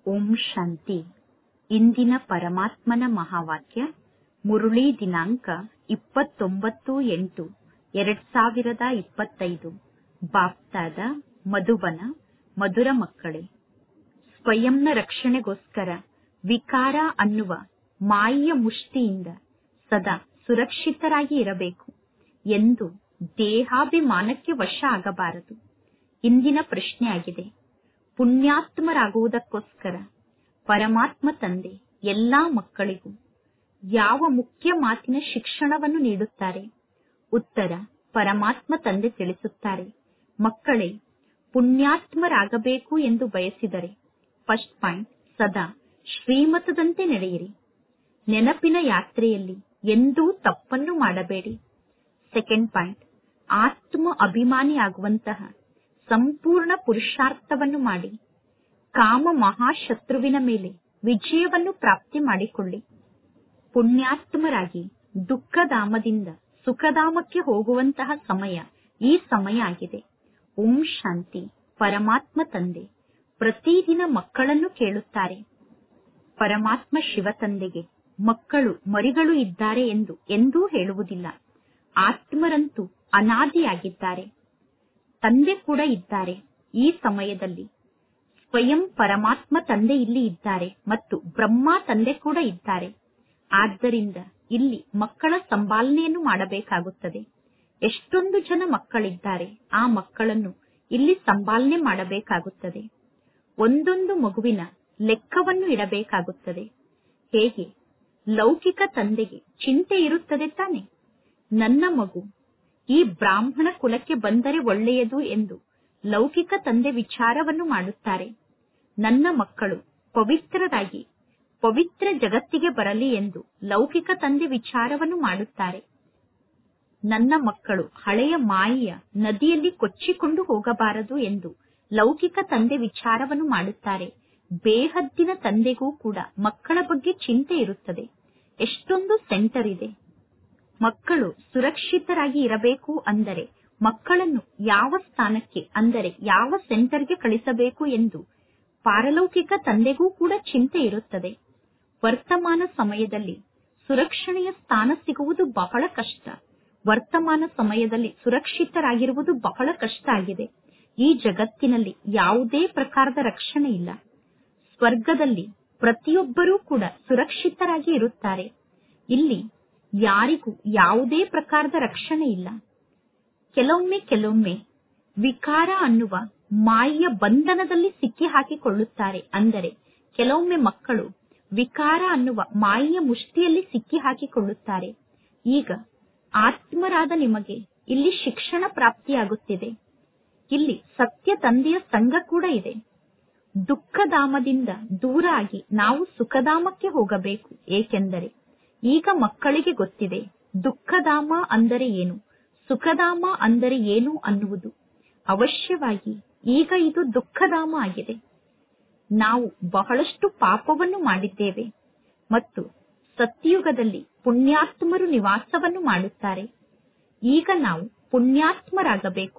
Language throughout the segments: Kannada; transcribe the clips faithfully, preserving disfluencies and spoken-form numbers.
ಓಂ ಶಾಂತಿ. ಇಂದಿನ ಪರಮಾತ್ಮನ ಮಹಾವಾಕ್ಯ ಮುರುಳಿ ದಿನಾಂಕ ಇಪ್ಪತ್ತೊಂಬತ್ತು ಎಂಟು ಎರಡ್ ಸಾವಿರದ ಇಪ್ಪತ್ತೈದು. ಬಾಪ್ತಾದ ಮಧುಬನ. ಮಧುರ ಮಕ್ಕಳೇ, ಸ್ವಯಂನ ರಕ್ಷಣೆಗೋಸ್ಕರ ವಿಕಾರ ಅನ್ನುವ ಮಾಯೆಯ ಮುಷ್ಟಿಯಿಂದ ಸದಾ ಸುರಕ್ಷಿತರಾಗಿ ಇರಬೇಕು ಎಂದು ದೇಹಾಭಿಮಾನಕ್ಕೆ ವಶ ಆಗಬಾರದು. ಇಂದಿನ ಪ್ರಶ್ನೆಯಾಗಿದೆ, ಪುಣ್ಯಾತ್ಮರಾಗುವುದಕ್ಕೋಸ್ಕರ ಪರಮಾತ್ಮ ತಂದೆ ಎಲ್ಲಾ ಮಕ್ಕಳಿಗೂ ಯಾವ ಮುಖ್ಯ ಮಾತಿನ ಶಿಕ್ಷಣವನ್ನು ನೀಡುತ್ತಾರೆ? ಉತ್ತರ, ಪರಮಾತ್ಮ ತಂದೆ ತಿಳಿಸುತ್ತಾರೆ, ಮಕ್ಕಳೇ, ಪುಣ್ಯಾತ್ಮರಾಗಬೇಕು ಎಂದು ಬಯಸಿದರೆ ಫಸ್ಟ್ ಪಾಯಿಂಟ್, ಸದಾ ಶ್ರೀಮತದಂತೆ ನಡೆಯಿರಿ. ನೆನಪಿನ ಯಾತ್ರೆಯಲ್ಲಿ ಎಂದೂ ತಪ್ಪನ್ನು ಮಾಡಬೇಡಿ. ಸೆಕೆಂಡ್ ಪಾಯಿಂಟ್, ಆತ್ಮ ಅಭಿಮಾನಿಯಾಗುವಂತಹ ಸಂಪೂರ್ಣ ಪುರುಷಾರ್ಥವನ್ನು ಮಾಡಿ ಕಾಮ ಮಹಾಶತ್ರುವಿನ ಮೇಲೆ ವಿಜಯವನ್ನು ಪ್ರಾಪ್ತಿ ಮಾಡಿಕೊಳ್ಳಿ. ಪುಣ್ಯಾತ್ಮರಾಗಿ ದುಃಖಧಾಮದಿಂದ ಸುಖಧಾಮಕ್ಕೆ ಹೋಗುವಂತಹ ಸಮಯ ಈ ಸಮಯ ಆಗಿದೆ. ಓಂ ಶಾಂತಿ. ಪರಮಾತ್ಮ ತಂದೆ ಪ್ರತಿದಿನ ಮಕ್ಕಳನ್ನು ಕೇಳುತ್ತಾರೆ. ಪರಮಾತ್ಮ ಶಿವ ತಂದೆಗೆ ಮಕ್ಕಳು ಮರಿಗಳು ಇದ್ದಾರೆ ಎಂದು ಎಂದೂ ಹೇಳುವುದಿಲ್ಲ. ಆತ್ಮರಂತೂ ಅನಾದಿಯಾಗಿದ್ದಾರೆ, ತಂದೆ ಕೂಡ ಇದ್ದಾರೆ. ಈ ಸಮಯದಲ್ಲಿ ಸ್ವಯಂ ಪರಮಾತ್ಮ ತಂದೆ ಇಲ್ಲಿ ಇದ್ದಾರೆ ಮತ್ತು ಬ್ರಹ್ಮ ತಂದೆ ಕೂಡ ಇದ್ದಾರೆ. ಆದ್ದರಿಂದ ಇಲ್ಲಿ ಮಕ್ಕಳ ಸಂಪಾಲನೆಯನ್ನು ಮಾಡಬೇಕಾಗುತ್ತದೆ. ಎಷ್ಟೊಂದು ಜನ ಮಕ್ಕಳಿದ್ದಾರೆ, ಆ ಮಕ್ಕಳನ್ನು ಇಲ್ಲಿ ಸಂಪಾಲನೆ ಮಾಡಬೇಕಾಗುತ್ತದೆ. ಒಂದೊಂದು ಮಗುವಿನ ಲೆಕ್ಕವನ್ನು ಇಡಬೇಕಾಗುತ್ತದೆ. ಹೇಗೆ ಲೌಕಿಕ ತಂದೆಗೆ ಚಿಂತೆ ಇರುತ್ತದೆ ತಾನೆ, ನನ್ನ ಮಗು ಈ ಬ್ರಾಹ್ಮಣ ಕುಲಕ್ಕೆ ಬಂದರೆ ಒಳ್ಳೆಯದು ಎಂದು ಲೌಕಿಕ ತಂದೆ ವಿಚಾರವನ್ನು ಮಾಡುತ್ತಾರೆ. ನನ್ನ ಮಕ್ಕಳು ಪವಿತ್ರರಾಗಿ ಪವಿತ್ರ ಜಗತ್ತಿಗೆ ಬರಲಿ ಎಂದು ಲೌಕಿಕ ತಂದೆ ವಿಚಾರವನ್ನು ಮಾಡುತ್ತಾರೆ. ನನ್ನ ಮಕ್ಕಳು ಹಳೆಯ ಮಾಯೆಯ ನದಿಯಲ್ಲಿ ಕೊಚ್ಚಿಕೊಂಡು ಹೋಗಬಾರದು ಎಂದು ಲೌಕಿಕ ತಂದೆ ವಿಚಾರವನ್ನು ಮಾಡುತ್ತಾರೆ. ಬೇಹದ್ದಿನ ತಂದೆಗೂ ಕೂಡ ಮಕ್ಕಳ ಬಗ್ಗೆ ಚಿಂತೆ ಇರುತ್ತದೆ. ಎಷ್ಟೊಂದು ಸೆಂಟರ್ ಇದೆ. ಮಕ್ಕಳು ಸುರಕ್ಷಿತರಾಗಿ ಇರಬೇಕು ಅಂದರೆ ಮಕ್ಕಳನ್ನು ಯಾವ ಸ್ಥಾನಕ್ಕೆ ಅಂದರೆ ಯಾವ ಸೆಂಟರ್ಗೆ ಕಳಿಸಬೇಕು ಎಂದು ಪಾರಲೌಕಿಕ ತಂದೆಗೂ ಕೂಡ ಚಿಂತೆ ಇರುತ್ತದೆ. ವರ್ತಮಾನ ಸಮಯದಲ್ಲಿ ಸುರಕ್ಷಣೆಯ ಸ್ಥಾನ ಸಿಗುವುದು ಬಹಳ ಕಷ್ಟ. ವರ್ತಮಾನ ಸಮಯದಲ್ಲಿ ಸುರಕ್ಷಿತರಾಗಿರುವುದು ಬಹಳ ಕಷ್ಟ ಆಗಿದೆ. ಈ ಜಗತ್ತಿನಲ್ಲಿ ಯಾವುದೇ ಪ್ರಕಾರದ ರಕ್ಷಣೆ ಇಲ್ಲ. ಸ್ವರ್ಗದಲ್ಲಿ ಪ್ರತಿಯೊಬ್ಬರೂ ಕೂಡ ಸುರಕ್ಷಿತರಾಗಿ ಇರುತ್ತಾರೆ. ಇಲ್ಲಿ ಯಾರಿಗೂ ಯಾವುದೇ ಪ್ರಕಾರದ ರಕ್ಷಣೆ ಇಲ್ಲ. ಕೆಲವೊಮ್ಮೆ ಕೆಲವೊಮ್ಮೆ ವಿಕಾರ ಅನ್ನುವ ಮಾಯೆಯ ಬಂಧನದಲ್ಲಿ ಸಿಕ್ಕಿ ಹಾಕಿಕೊಳ್ಳುತ್ತಾರೆ. ಅಂದರೆ ಕೆಲವೊಮ್ಮೆ ಮಕ್ಕಳು ವಿಕಾರ ಅನ್ನುವ ಮಾಯೆಯ ಮುಷ್ಟಿಯಲ್ಲಿ ಸಿಕ್ಕಿ ಹಾಕಿಕೊಳ್ಳುತ್ತಾರೆ. ಈಗ ಆತ್ಮರಾದ ನಿಮಗೆ ಇಲ್ಲಿ ಶಿಕ್ಷಣ ಪ್ರಾಪ್ತಿಯಾಗುತ್ತಿದೆ. ಇಲ್ಲಿ ಸತ್ಯ ತಂದೆಯ ಸಂಘ ಕೂಡ ಇದೆ. ದುಃಖಧಾಮದಿಂದ ದೂರ ಆಗಿ ನಾವು ಸುಖಧಾಮಕ್ಕೆ ಹೋಗಬೇಕು. ಏಕೆಂದರೆ ಈಗ ಮಕ್ಕಳಿಗೆ ಗೊತ್ತಿದೆ ದುಃಖಧಾಮ ಅಂದರೆ ಏನು, ಸುಖಧಾಮ ಅಂದರೆ ಏನು ಅನ್ನುವುದು. ಅವಶ್ಯವಾಗಿ ಈಗ ಇದು ದುಃಖಧಾಮ ಆಗಿದೆ. ನಾವು ಬಹಳಷ್ಟು ಪಾಪವನ್ನು ಮಾಡಿದ್ದೇವೆ ಮತ್ತು ಸತ್ಯುಗದಲ್ಲಿ ಪುಣ್ಯಾತ್ಮರು ನಿವಾಸವನ್ನು ಮಾಡುತ್ತಾರೆ. ಈಗ ನಾವು ಪುಣ್ಯಾತ್ಮರಾಗಬೇಕು.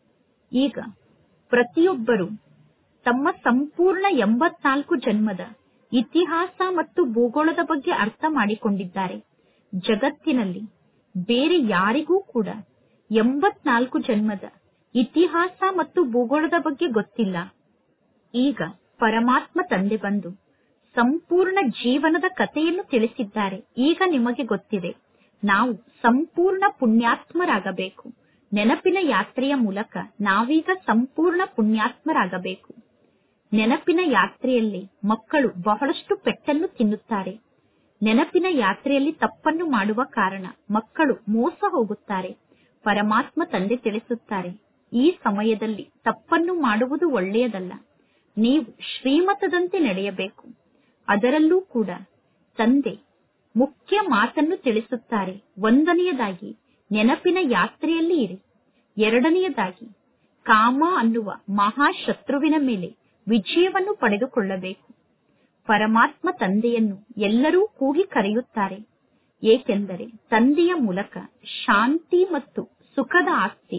ಈಗ ಪ್ರತಿಯೊಬ್ಬರು ತಮ್ಮ ಸಂಪೂರ್ಣ ಎಂಬತ್ನಾಲ್ಕು ಜನ್ಮದ ಇತಿಹಾಸ ಮತ್ತು ಭೂಗೋಳದ ಬಗ್ಗೆ ಅರ್ಥ ಮಾಡಿಕೊಂಡಿದ್ದಾರೆ. ಜಗತ್ತಿನಲ್ಲಿ ಬೇರೆ ಯಾರಿಗೂ ಕೂಡ ಎಂಬತ್ನಾಲ್ಕು ಜನ್ಮದ ಇತಿಹಾಸ ಮತ್ತು ಭೂಗೋಳದ ಬಗ್ಗೆ ಗೊತ್ತಿಲ್ಲ. ಈಗ ಪರಮಾತ್ಮ ತಂದೆ ಬಂದು ಸಂಪೂರ್ಣ ಜೀವನದ ಕಥೆಯನ್ನು ತಿಳಿಸಿದ್ದಾರೆ. ಈಗ ನಿಮಗೆ ಗೊತ್ತಿದೆ ನಾವು ಸಂಪೂರ್ಣ ಪುಣ್ಯಾತ್ಮರಾಗಬೇಕು. ನೆನಪಿನ ಯಾತ್ರೆಯ ಮೂಲಕ ನಾವೀಗ ಸಂಪೂರ್ಣ ಪುಣ್ಯಾತ್ಮರಾಗಬೇಕು. ನೆನಪಿನ ಯಾತ್ರೆಯಲ್ಲಿ ಮಕ್ಕಳು ಬಹಳಷ್ಟು ಪೆಟ್ಟನ್ನು ತಿನ್ನುತ್ತಾರೆ. ನೆನಪಿನ ಯಾತ್ರೆಯಲ್ಲಿ ತಪ್ಪನ್ನು ಮಾಡುವ ಕಾರಣ ಮಕ್ಕಳು ಮೋಸ ಹೋಗುತ್ತಾರೆ. ಪರಮಾತ್ಮ ತಂದೆ ತಿಳಿಸುತ್ತಾರೆ, ಈ ಸಮಯದಲ್ಲಿ ತಪ್ಪನ್ನು ಮಾಡುವುದು ಒಳ್ಳೆಯದಲ್ಲ. ನೀವು ಶ್ರೀಮತದಂತೆ ನಡೆಯಬೇಕು. ಅದರಲ್ಲೂ ಕೂಡ ತಂದೆ ಮುಖ್ಯ ಮಾತನ್ನು ತಿಳಿಸುತ್ತಾರೆ. ಒಂದನೆಯದಾಗಿ ನೆನಪಿನ ಯಾತ್ರೆಯಲ್ಲಿ ಇರಿ. ಎರಡನೆಯದಾಗಿ ಕಾಮ ಅನ್ನುವ ಮಹಾಶತ್ರುವಿನ ಮೇಲೆ ವಿಜಯವನ್ನು ಪಡೆದುಕೊಳ್ಳಬೇಕು. ಪರಮಾತ್ಮ ತಂದೆಯನ್ನು ಎಲ್ಲರೂ ಕೂಗಿ ಕರೆಯುತ್ತಾರೆ. ಏಕೆಂದರೆ ತಂದೆಯ ಮೂಲಕ ಶಾಂತಿ ಮತ್ತು ಸುಖದ ಆಸ್ತಿ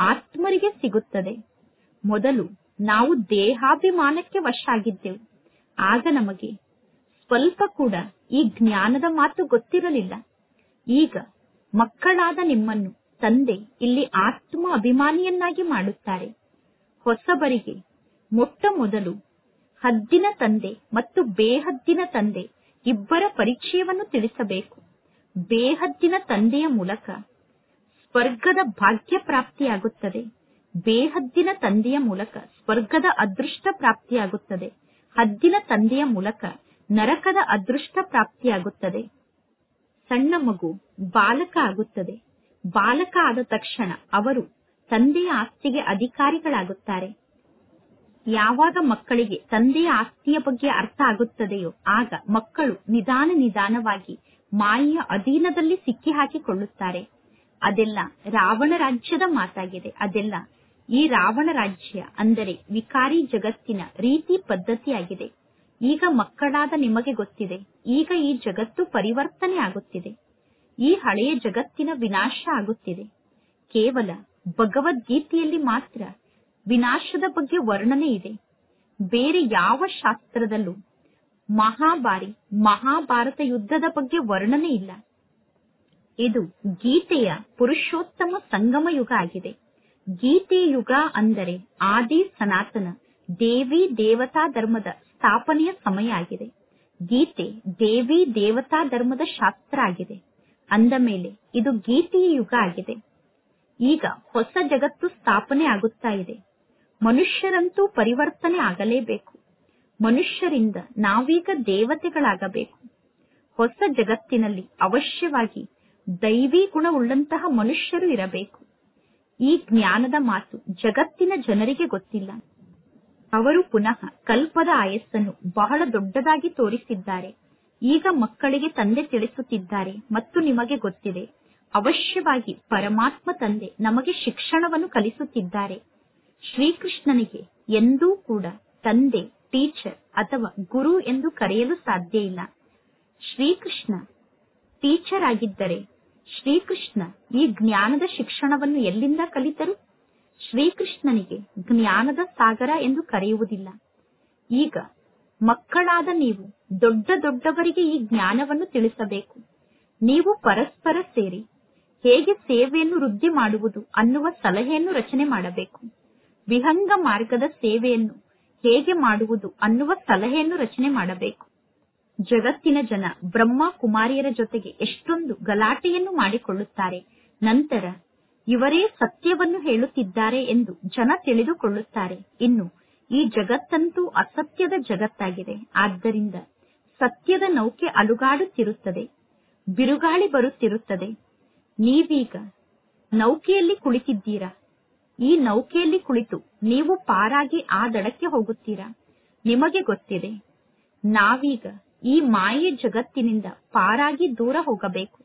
ಆತ್ಮರಿಗೆ ಸಿಗುತ್ತದೆ. ಮೊದಲು ನಾವು ದೇಹಾಭಿಮಾನಕ್ಕೆ ವಶ ಆಗಿದ್ದೆವು. ಆಗ ನಮಗೆ ಸ್ವಲ್ಪ ಕೂಡ ಈ ಜ್ಞಾನದ ಮಾತು ಗೊತ್ತಿರಲಿಲ್ಲ. ಈಗ ಮಕ್ಕಳಾದ ನಿಮ್ಮನ್ನು ತಂದೆ ಇಲ್ಲಿ ಆತ್ಮ ಅಭಿಮಾನಿಯನ್ನಾಗಿ ಮಾಡುತ್ತಾರೆ. ಹೊಸಬರಿಗೆ ಮೊಟ್ಟ ಮೊದಲು ಹದ್ದಿನ ತಂದೆ ಮತ್ತು ಬೇಹದ್ದಿನ ತಂದೆ ಇಬ್ಬರ ಪರಿಚಯವನ್ನು ತಿಳಿಸಬೇಕು. ಬೇಹದ್ದಿನ ತಂದೆಯ ಮೂಲಕ ಸ್ವರ್ಗದ ಭಾಗ್ಯ ಪ್ರಾಪ್ತಿಯಾಗುತ್ತದೆ. ಬೇಹದ್ದಿನ ತಂದೆಯ ಮೂಲಕ ಸ್ವರ್ಗದ ಅದೃಷ್ಟ ಪ್ರಾಪ್ತಿಯಾಗುತ್ತದೆ. ಹದ್ದಿನ ತಂದೆಯ ಮೂಲಕ ನರಕದ ಅದೃಷ್ಟ ಪ್ರಾಪ್ತಿಯಾಗುತ್ತದೆ. ಸಣ್ಣ ಮಗು ಬಾಲಕ ಆಗುತ್ತದೆ. ಬಾಲಕ ಆದ ತಕ್ಷಣ ಅವರು ತಂದೆಯ ಆಸ್ತಿಗೆ ಅಧಿಕಾರಿಗಳಾಗುತ್ತಾರೆ. ಯಾವಾಗ ಮಕ್ಕಳಿಗೆ ತಂದೆಯ ಆಸ್ತಿಯ ಬಗ್ಗೆ ಅರ್ಥ ಆಗುತ್ತದೆಯೋ ಆಗ ಮಕ್ಕಳು ನಿಧಾನ ನಿಧಾನವಾಗಿ ಮಾಯೆಯ ಅಧೀನದಲ್ಲಿ ಸಿಕ್ಕಿ ಹಾಕಿಕೊಳ್ಳುತ್ತಾರೆ. ಅದೆಲ್ಲ ರಾವಣ ರಾಜ್ಯದ ಮಾತಾಗಿದೆ. ಅದೆಲ್ಲ ಈ ರಾವಣ ರಾಜ್ಯ ಅಂದರೆ ವಿಕಾರಿ ಜಗತ್ತಿನ ರೀತಿ ಪದ್ಧತಿಯಾಗಿದೆ. ಈಗ ಮಕ್ಕಳಾದ ನಿಮಗೆ ಗೊತ್ತಿದೆ, ಈಗ ಈ ಜಗತ್ತು ಪರಿವರ್ತನೆ ಆಗುತ್ತಿದೆ. ಈ ಹಳೆಯ ಜಗತ್ತಿನ ವಿನಾಶ ಆಗುತ್ತಿದೆ. ಕೇವಲ ಭಗವದ್ಗೀತೆಯಲ್ಲಿ ಮಾತ್ರ ವಿನಾಶದ ಬಗ್ಗೆ ವರ್ಣನೆ ಇದೆ. ಬೇರೆ ಯಾವ ಶಾಸ್ತ್ರದಲ್ಲೂ ಮಹಾಭಾರಿ ಮಹಾಭಾರತ ಯುದ್ಧದ ಬಗ್ಗೆ ವರ್ಣನೆ ಇಲ್ಲ. ಇದು ಗೀತೆಯ ಪುರುಷೋತ್ತಮ ಸಂಗಮ ಯುಗ ಆಗಿದೆ. ಗೀತೆಯ ಯುಗ ಅಂದರೆ ಆದಿ ಸನಾತನ ದೇವಿ ದೇವತಾ ಧರ್ಮದ ಸ್ಥಾಪನೆಯ ಸಮಯ ಆಗಿದೆ. ಗೀತೆ ದೇವಿ ದೇವತಾ ಧರ್ಮದ ಶಾಸ್ತ್ರ ಆಗಿದೆ. ಅಂದ ಮೇಲೆ ಇದು ಗೀತೆಯ ಯುಗ ಆಗಿದೆ. ಈಗ ಹೊಸ ಜಗತ್ತು ಸ್ಥಾಪನೆ ಆಗುತ್ತಾ ಇದೆ. ಮನುಷ್ಯರಂತೂ ಪರಿವರ್ತನೆ ಆಗಲೇಬೇಕು. ಮನುಷ್ಯರಿಂದ ನಾವೀಗ ದೇವತೆಗಳಾಗಬೇಕು. ಹೊಸ ಜಗತ್ತಿನಲ್ಲಿ ಅವಶ್ಯವಾಗಿ ದೈವಿ ಗುಣವುಳ್ಳಂತಹ ಮನುಷ್ಯರು ಇರಬೇಕು. ಈ ಜ್ಞಾನದ ಮಾತು ಜಗತ್ತಿನ ಜನರಿಗೆ ಗೊತ್ತಿಲ್ಲ. ಅವರು ಪುನಃ ಕಲ್ಪದ ಆಯಸ್ಸನ್ನು ಬಹಳ ದೊಡ್ಡದಾಗಿ ತೋರಿಸಿದ್ದಾರೆ. ಈಗ ಮಕ್ಕಳಿಗೆ ತಂದೆ ತಿಳಿಸುತ್ತಿದ್ದಾರೆ ಮತ್ತು ನಿಮಗೆ ಗೊತ್ತಿದೆ, ಅವಶ್ಯವಾಗಿ ಪರಮಾತ್ಮ ತಂದೆ ನಮಗೆ ಶಿಕ್ಷಣವನ್ನು ಕಲಿಸುತ್ತಿದ್ದಾರೆ. ಶ್ರೀಕೃಷ್ಣನಿಗೆ ಎಂದೂ ಕೂಡ ತಂದೆ, ಟೀಚರ್ ಅಥವಾ ಗುರು ಎಂದು ಕರೆಯಲು ಸಾಧ್ಯ ಇಲ್ಲ. ಶ್ರೀಕೃಷ್ಣ ಟೀಚರ್ ಆಗಿದ್ದರೆ ಶ್ರೀಕೃಷ್ಣ ಈ ಜ್ಞಾನದ ಶಿಕ್ಷಣವನ್ನು ಎಲ್ಲಿಂದ ಕಲಿತರು? ಶ್ರೀಕೃಷ್ಣನಿಗೆ ಜ್ಞಾನದ ಸಾಗರ ಎಂದು ಕರೆಯುವುದಿಲ್ಲ. ಈಗ ಮಕ್ಕಳಾದ ನೀವು ದೊಡ್ಡ ದೊಡ್ಡವರಿಗೆ ಈ ಜ್ಞಾನವನ್ನು ತಿಳಿಸಬೇಕು. ನೀವು ಪರಸ್ಪರ ಸೇರಿ ಹೇಗೆ ಸೇವೆಯನ್ನು ವೃದ್ಧಿ ಮಾಡುವುದು ಅನ್ನುವ ಸಲಹೆಯನ್ನು ರಚನೆ ಮಾಡಬೇಕು. ವಿಹಂಗ ಮಾರ್ಗದ ಸೇವೆಯನ್ನು ಹೇಗೆ ಮಾಡುವುದು ಅನ್ನುವ ಸಲಹೆಯನ್ನು ರಚನೆ ಮಾಡಬೇಕು. ಜಗತ್ತಿನ ಜನ ಬ್ರಹ್ಮ ಕುಮಾರಿಯರ ಜೊತೆಗೆ ಎಷ್ಟೊಂದು ಗಲಾಟೆಯನ್ನು ಮಾಡಿಕೊಳ್ಳುತ್ತಾರೆ. ನಂತರ ಇವರೇ ಸತ್ಯವನ್ನು ಹೇಳುತ್ತಿದ್ದಾರೆ ಎಂದು ಜನ ತಿಳಿದುಕೊಳ್ಳುತ್ತಾರೆ. ಇನ್ನು ಈ ಜಗತ್ತಂತೂ ಅಸತ್ಯದ ಜಗತ್ತಾಗಿದೆ. ಆದ್ದರಿಂದ ಸತ್ಯದ ನೌಕೆ ಅಲುಗಾಡುತ್ತಿರುತ್ತದೆ, ಬಿರುಗಾಳಿ ಬರುತ್ತಿರುತ್ತದೆ. ನೀವೀಗ ನೌಕೆಯಲ್ಲಿ ಕುಳಿತಿದ್ದೀರಾ. ಈ ನೌಕೆಯಲ್ಲಿ ಕುಳಿತು ನೀವು ಪಾರಾಗಿ ಆ ದಡಕ್ಕೆ ಹೋಗುತ್ತೀರಾ. ನಿಮಗೆ ಗೊತ್ತಿದೆ, ನಾವೀಗ ಈ ಮಾಯೆ ಜಗತ್ತಿನಿಂದ ಪಾರಾಗಿ ದೂರ ಹೋಗಬೇಕು.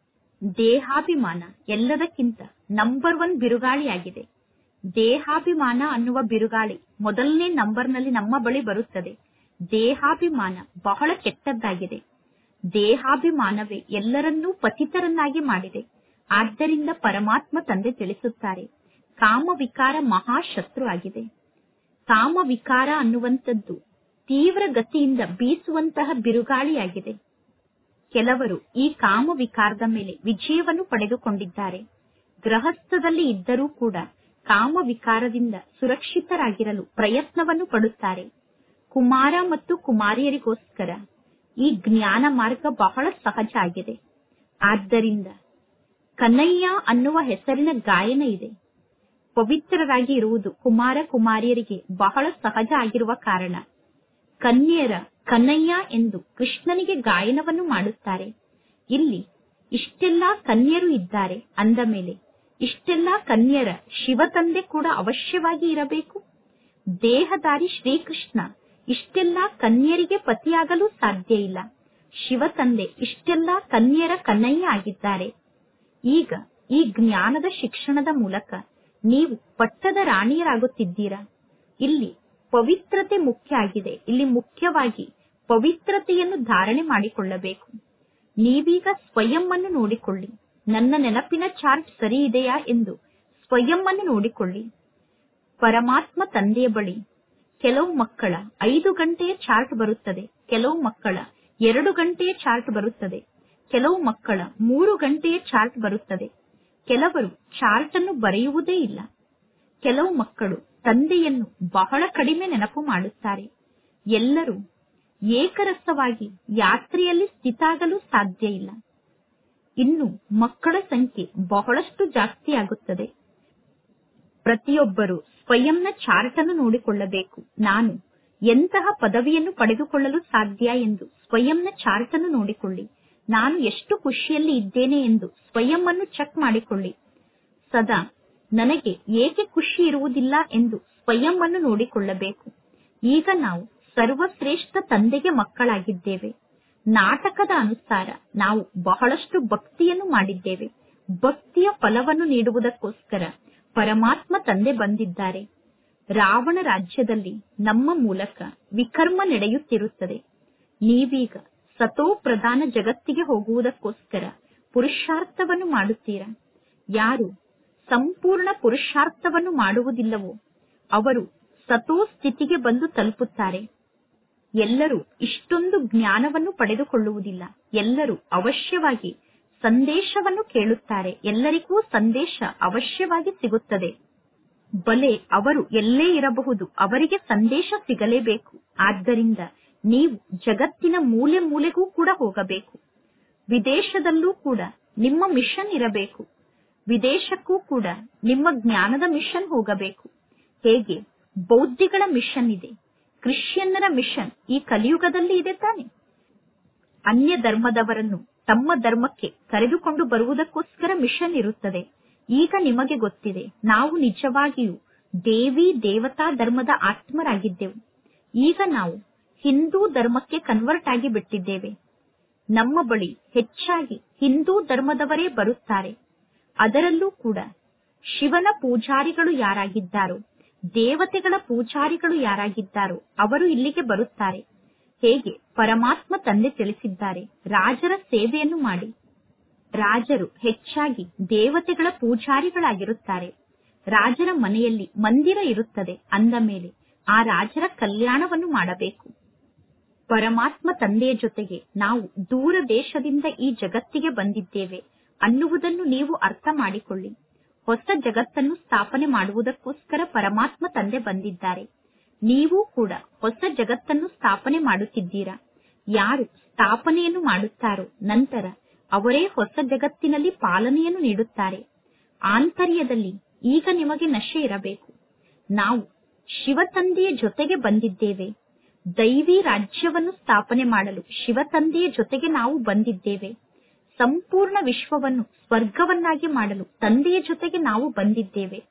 ದೇಹಾಭಿಮಾನ ಎಲ್ಲದಕ್ಕಿಂತ ನಂಬರ್ ಒನ್ ಬಿರುಗಾಳಿಯಾಗಿದೆ. ದೇಹಾಭಿಮಾನ ಅನ್ನುವ ಬಿರುಗಾಳಿ ಮೊದಲನೇ ನಂಬರ್ನಲ್ಲಿ ನಮ್ಮ ಬಳಿ ಬರುತ್ತದೆ. ದೇಹಾಭಿಮಾನ ಬಹಳ ಕೆಟ್ಟದ್ದಾಗಿದೆ. ದೇಹಾಭಿಮಾನವೇ ಎಲ್ಲರನ್ನೂ ಪತಿತರನ್ನಾಗಿ ಮಾಡಿದೆ. ಆದ್ದರಿಂದ ಪರಮಾತ್ಮ ತಂದೆ ತಿಳಿಸುತ್ತಾರೆ, ಕಾಮವಿಕಾರ ಮಹಾಶತ್ರು ಆಗಿದೆ. ಕಾಮವಿಕಾರ ಅನ್ನುವಂಥದ್ದು ತೀವ್ರ ಗತಿಯಿಂದ ಬೀಸುವಂತಹ ಬಿರುಗಾಳಿಯಾಗಿದೆ. ಕೆಲವರು ಈ ಕಾಮವಿಕಾರದ ಮೇಲೆ ವಿಜಯವನ್ನು ಪಡೆದುಕೊಂಡಿದ್ದಾರೆ. ಗೃಹಸ್ಥದಲ್ಲಿ ಇದ್ದರೂ ಕೂಡ ಕಾಮವಿಕಾರದಿಂದ ಸುರಕ್ಷಿತರಾಗಿರಲು ಪ್ರಯತ್ನವನ್ನು ಪಡುತ್ತಾರೆ. ಕುಮಾರ ಮತ್ತು ಕುಮಾರಿಯರಿಗೋಸ್ಕರ ಈ ಜ್ಞಾನ ಮಾರ್ಗ ಬಹಳ ಸಹಜ ಆಗಿದೆ. ಆದ್ದರಿಂದ ಕನ್ನಯ್ಯ ಅನ್ನುವ ಹೆಸರಿನ ಗಾಯನ ಇದೆ. ಪವಿತ್ರರಾಗಿ ಇರುವುದು ಕುಮಾರ ಕುಮಾರಿಯರಿಗೆ ಬಹಳ ಸಹಜ ಆಗಿರುವ ಕಾರಣ ಕನ್ಯೆಯರ ಕನ್ನಯ್ಯ ಎಂದು ಕೃಷ್ಣನಿಗೆ ಗಾಯನವನ್ನು ಮಾಡುತ್ತಾರೆ. ಇಲ್ಲಿ ಇಷ್ಟೆಲ್ಲಾ ಕನ್ಯರು ಇದ್ದಾರೆ ಅಂದ ಮೇಲೆ ಇಷ್ಟೆಲ್ಲಾ ಕನ್ಯರ ಶಿವ ತಂದೆ ಕೂಡ ಅವಶ್ಯವಾಗಿ ಇರಬೇಕು. ದೇಹದಾರಿ ಶ್ರೀಕೃಷ್ಣ ಇಷ್ಟೆಲ್ಲಾ ಕನ್ಯರಿಗೆ ಪತಿಯಾಗಲು ಸಾಧ್ಯ ಇಲ್ಲ. ಶಿವ ತಂದೆ ಇಷ್ಟೆಲ್ಲಾ ಕನ್ಯರ ಕನ್ನಯ್ಯ ಆಗಿದ್ದಾರೆ. ಈಗ ಈ ಜ್ಞಾನದ ಶಿಕ್ಷಣದ ಮೂಲಕ ನೀವು ಪಟ್ಟದ ರಾಣಿಯರಾಗುತ್ತಿದ್ದೀರಾ. ಇಲ್ಲಿ ಪವಿತ್ರತೆ ಮುಖ್ಯ ಆಗಿದೆ. ಇಲ್ಲಿ ಮುಖ್ಯವಾಗಿ ಪವಿತ್ರತೆಯನ್ನು ಧಾರಣೆ ಮಾಡಿಕೊಳ್ಳಬೇಕು. ನೀವೀಗ ಸ್ವಯಂ ಅನ್ನು ನೋಡಿಕೊಳ್ಳಿ. ನನ್ನ ನೆನಪಿನ ಚಾರ್ಟ್ ಸರಿ ಇದೆಯಾ ಎಂದು ಸ್ವಯಂ ಅನ್ನು ನೋಡಿಕೊಳ್ಳಿ. ಪರಮಾತ್ಮ ತಂದೆಯ ಬಳಿ ಕೆಲವು ಮಕ್ಕಳ ಐದು ಗಂಟೆಯ ಚಾರ್ಟ್ ಬರುತ್ತದೆ, ಕೆಲವು ಮಕ್ಕಳ ಎರಡು ಗಂಟೆಯ ಚಾರ್ಟ್ ಬರುತ್ತದೆ, ಕೆಲವು ಮಕ್ಕಳ ಮೂರು ಗಂಟೆಯ ಚಾರ್ಟ್ ಬರುತ್ತದೆ. ಕೆಲವರು ಚಾರ್ಟ್ ಅನ್ನು ಬರೆಯುವುದೇ ಇಲ್ಲ. ಕೆಲವು ಮಕ್ಕಳು ತಂದೆಯನ್ನು ಬಹಳ ಕಡಿಮೆ ನೆನಪು ಮಾಡುತ್ತಾರೆ. ಎಲ್ಲರೂ ಏಕರಸವಾಗಿ ಯಾತ್ರೆಯಲ್ಲಿ ಸ್ಥಿತಾಗಲು ಸಾಧ್ಯ ಇಲ್ಲ. ಇನ್ನು ಮಕ್ಕಳ ಸಂಖ್ಯೆ ಬಹಳಷ್ಟು ಜಾಸ್ತಿ ಆಗುತ್ತದೆ. ಪ್ರತಿಯೊಬ್ಬರು ಸ್ವಯಂನ ಚಾರ್ಟ್ ಅನ್ನು ನೋಡಿಕೊಳ್ಳಬೇಕು. ನಾನು ಎಂತಹ ಪದವಿಯನ್ನು ಪಡೆದುಕೊಳ್ಳಲು ಸಾಧ್ಯ ಎಂದು ಸ್ವಯಂನ ಚಾರ್ಟ್ ಅನ್ನು ನೋಡಿಕೊಳ್ಳಿ. ನಾನು ಎಷ್ಟು ಖುಷಿಯಲ್ಲಿ ಇದ್ದೇನೆ ಎಂದು ಸ್ವಯಂ ಅನ್ನು ಚೆಕ್ ಮಾಡಿಕೊಳ್ಳಿ. ಸದಾ ನನಗೆ ಏಕೆ ಖುಷಿ ಇರುವುದಿಲ್ಲ ಎಂದು ಸ್ವಯಂ ಅನ್ನು ನೋಡಿಕೊಳ್ಳಬೇಕು. ಈಗ ನಾವು ಸರ್ವಶ್ರೇಷ್ಠ ತಂದೆಗೆ ಮಕ್ಕಳಾಗಿದ್ದೇವೆ. ನಾಟಕದ ಅನುಸಾರ ನಾವು ಬಹಳಷ್ಟು ಭಕ್ತಿಯನ್ನು ಮಾಡಿದ್ದೇವೆ. ಭಕ್ತಿಯ ಫಲವನ್ನು ನೀಡುವುದಕ್ಕೋಸ್ಕರ ಪರಮಾತ್ಮ ತಂದೆ ಬಂದಿದ್ದಾರೆ. ರಾವಣ ರಾಜ್ಯದಲ್ಲಿ ನಮ್ಮ ಮೂಲಕ ವಿಕರ್ಮ ನಡೆಯುತ್ತಿರುತ್ತದೆ. ನೀವೀಗ ಸತೋ ಪ್ರಧಾನ ಜಗತ್ತಿಗೆ ಹೋಗುವುದಕ್ಕೋಸ್ಕರ ಪುರುಷಾರ್ಥವನ್ನು ಮಾಡುತ್ತೀರಾ. ಯಾರು ಸಂಪೂರ್ಣ ಪುರುಷಾರ್ಥವನ್ನು ಮಾಡುವುದಿಲ್ಲವೋ ಅವರು ಸತೋ ಸ್ಥಿತಿಗೆ ಬಂದು ತಲುಪುತ್ತಾರೆ. ಎಲ್ಲರೂ ಇಷ್ಟೊಂದು ಜ್ಞಾನವನ್ನು ಪಡೆದುಕೊಳ್ಳುವುದಿಲ್ಲ. ಎಲ್ಲರೂ ಅವಶ್ಯವಾಗಿ ಸಂದೇಶವನ್ನು ಕೇಳುತ್ತಾರೆ. ಎಲ್ಲರಿಗೂ ಸಂದೇಶ ಅವಶ್ಯವಾಗಿ ಸಿಗುತ್ತದೆ. ಬಲೆ ಅವರು ಎಲ್ಲೇ ಇರಬಹುದು, ಅವರಿಗೆ ಸಂದೇಶ ಸಿಗಲೇಬೇಕು. ಆದ್ದರಿಂದ ನೀವು ಜಗತ್ತಿನ ಮೂಲೆ ಮೂಲೆಗೂ ಕೂಡ ಹೋಗಬೇಕು. ವಿದೇಶದಲ್ಲೂ ಕೂಡ ನಿಮ್ಮ ಮಿಷನ್ ಇರಬೇಕು. ವಿದೇಶಕ್ಕೂ ಕೂಡ ನಿಮ್ಮ ಜ್ಞಾನದ ಮಿಷನ್ ಹೋಗಬೇಕು. ಹೇಗೆ ಬೌದ್ಧಿಗಳ ಮಿಷನ್ ಇದೆ, ಕ್ರಿಶ್ಚಿಯನ್ನರ ಮಿಷನ್ ಈ ಕಲಿಯುಗದಲ್ಲಿ ಇದೆ ತಾನೆ. ಅನ್ಯ ಧರ್ಮದವರನ್ನು ತಮ್ಮ ಧರ್ಮಕ್ಕೆ ಕರೆದುಕೊಂಡು ಬರುವುದಕ್ಕೋಸ್ಕರ ಮಿಷನ್ ಇರುತ್ತದೆ. ಈಗ ನಿಮಗೆ ಗೊತ್ತಿದೆ, ನಾವು ನಿಜವಾಗಿಯೂ ದೇವಿ ದೇವತಾ ಧರ್ಮದ ಆತ್ಮರಾಗಿದ್ದೆವು. ಈಗ ನಾವು ಹಿಂದೂ ಧರ್ಮಕ್ಕೆ ಕನ್ವರ್ಟ್ ಆಗಿ ಬಿಟ್ಟಿದ್ದೇವೆ. ನಮ್ಮ ಬಳಿ ಹೆಚ್ಚಾಗಿ ಹಿಂದೂ ಧರ್ಮದವರೇ ಬರುತ್ತಾರೆ. ಅದರಲ್ಲೂ ಕೂಡ ಶಿವನ ಪೂಜಾರಿಗಳು ಯಾರಾಗಿದ್ದಾರೋ, ದೇವತೆಗಳ ಪೂಜಾರಿಗಳು ಯಾರಾಗಿದ್ದಾರೋ ಅವರು ಇಲ್ಲಿಗೆ ಬರುತ್ತಾರೆ. ಹೇಗೆ ಪರಮಾತ್ಮ ತಂದೆ ತಿಳಿಸಿದ್ದಾರೆ, ರಾಜರ ಸೇವೆಯನ್ನು ಮಾಡಿ. ರಾಜರು ಹೆಚ್ಚಾಗಿ ದೇವತೆಗಳ ಪೂಜಾರಿಗಳಾಗಿರುತ್ತಾರೆ. ರಾಜರ ಮನೆಯಲ್ಲಿ ಮಂದಿರ ಇರುತ್ತದೆ. ಅಂದ ಮೇಲೆ ಆ ರಾಜರ ಕಲ್ಯಾಣವನ್ನು ಮಾಡಬೇಕು. ಪರಮಾತ್ಮ ತಂದೆಯ ಜೊತೆಗೆ ನಾವು ದೂರ ದೇಶದಿಂದ ಈ ಜಗತ್ತಿಗೆ ಬಂದಿದ್ದೇವೆ ಅನ್ನುವುದನ್ನು ನೀವು ಅರ್ಥ ಮಾಡಿಕೊಳ್ಳಿ. ಹೊಸ ಜಗತ್ತನ್ನು ಸ್ಥಾಪನೆ ಮಾಡುವುದಕ್ಕೋಸ್ಕರ ಪರಮಾತ್ಮ ತಂದೆ ಬಂದಿದ್ದಾರೆ. ನೀವು ಕೂಡ ಹೊಸ ಜಗತ್ತನ್ನು ಸ್ಥಾಪನೆ ಮಾಡುತ್ತಿದ್ದೀರಾ. ಯಾರು ಸ್ಥಾಪನೆಯನ್ನು ಮಾಡುತ್ತಾರೋ ನಂತರ ಅವರೇ ಹೊಸ ಜಗತ್ತಿನಲ್ಲಿ ಪಾಲನೆಯನ್ನು ನೀಡುತ್ತಾರೆ. ಆಂತರ್ಯದಲ್ಲಿ ಈಗ ನಿಮಗೆ ನಶೆ ಇರಬೇಕು. ನಾವು ಶಿವತಂದೆಯ ಜೊತೆಗೆ ಬಂದಿದ್ದೇವೆ. ದೈವಿ ರಾಜ್ಯವನ್ನು ಸ್ಥಾಪನೆ ಮಾಡಲು ಶಿವತಂದೆಯ ಜೊತೆಗೆ ನಾವು ಬಂದಿದ್ದೇವೆ. ಸಂಪೂರ್ಣ ವಿಶ್ವವನ್ನು ಸ್ವರ್ಗವನ್ನಾಗಿ ಮಾಡಲು ತಂದೆಯ ಜೊತೆಗೆ ನಾವು ಬಂದಿದ್ದೇವೆ.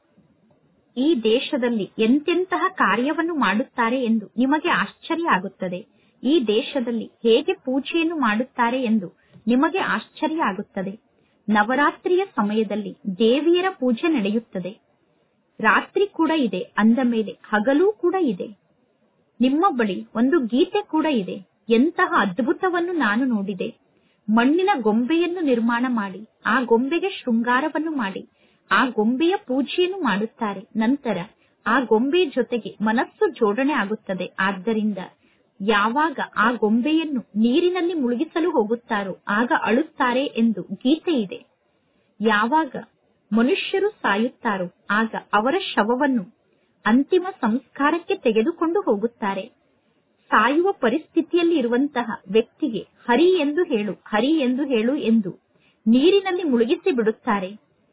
ಈ ದೇಶದಲ್ಲಿ ಎಂತೆಂತಹ ಕಾರ್ಯವನ್ನು ಮಾಡುತ್ತಾರೆ ಎಂದು ನಿಮಗೆ ಆಶ್ಚರ್ಯ ಆಗುತ್ತದೆ. ಈ ದೇಶದಲ್ಲಿ ಹೇಗೆ ಪೂಜೆಯನ್ನು ಮಾಡುತ್ತಾರೆ ಎಂದು ನಿಮಗೆ ಆಶ್ಚರ್ಯ ಆಗುತ್ತದೆ. ನವರಾತ್ರಿಯ ಸಮಯದಲ್ಲಿ ದೇವಿಯರ ಪೂಜೆ ನಡೆಯುತ್ತದೆ. ರಾತ್ರಿ ಕೂಡ ಇದೆ, ಅಂದ ಮೇಲೆ ಹಗಲೂ ಕೂಡ ಇದೆ. ನಿಮ್ಮ ಬಳಿ ಒಂದು ಗೀತೆ ಕೂಡ ಇದೆ. ಎಂತಹ ಅದ್ಭುತವನ್ನು ನಾನು ನೋಡಿದೆ. ಮಣ್ಣಿನ ಗೊಂಬೆಯನ್ನು ನಿರ್ಮಾಣ ಮಾಡಿ ಆ ಗೊಂಬೆಗೆ ಶೃಂಗಾರವನ್ನು ಮಾಡಿ ಆ ಗೊಂಬೆಯ ಪೂಜೆಯನ್ನು ಮಾಡುತ್ತಾರೆ. ನಂತರ ಆ ಗೊಂಬೆಯ ಜೊತೆಗೆ ಮನಸ್ಸು ಜೋಡಣೆ ಆಗುತ್ತದೆ. ಆದ್ದರಿಂದ ಯಾವಾಗ ಆ ಗೊಂಬೆಯನ್ನು ನೀರಿನಲ್ಲಿ ಮುಳುಗಿಸಲು ಹೋಗುತ್ತಾರೋ ಆಗ ಅಳುತ್ತಾರೆ ಎಂದು ಗೀತೆ ಇದೆ. ಯಾವಾಗ ಮನುಷ್ಯರು ಸಾಯುತ್ತಾರೋ ಆಗ ಅವರ ಶವವನ್ನು ಅಂತಿಮ ಸಂಸ್ಕಾರಕ್ಕೆ ತೆಗೆದುಕೊಂಡು ಹೋಗುತ್ತಾರೆ. ಸಾಯುವ ಪರಿಸ್ಥಿತಿಯಲ್ಲಿ ಇರುವಂತಹ ವ್ಯಕ್ತಿಗೆ ಹರಿ ಎಂದು ಹೇಳು, ಹರಿ ಎಂದು ಹೇಳು ಎಂದು ನೀರಿನಲ್ಲಿ ಮುಳುಗಿಸಿ ಬಿಡುತ್ತಾರೆ.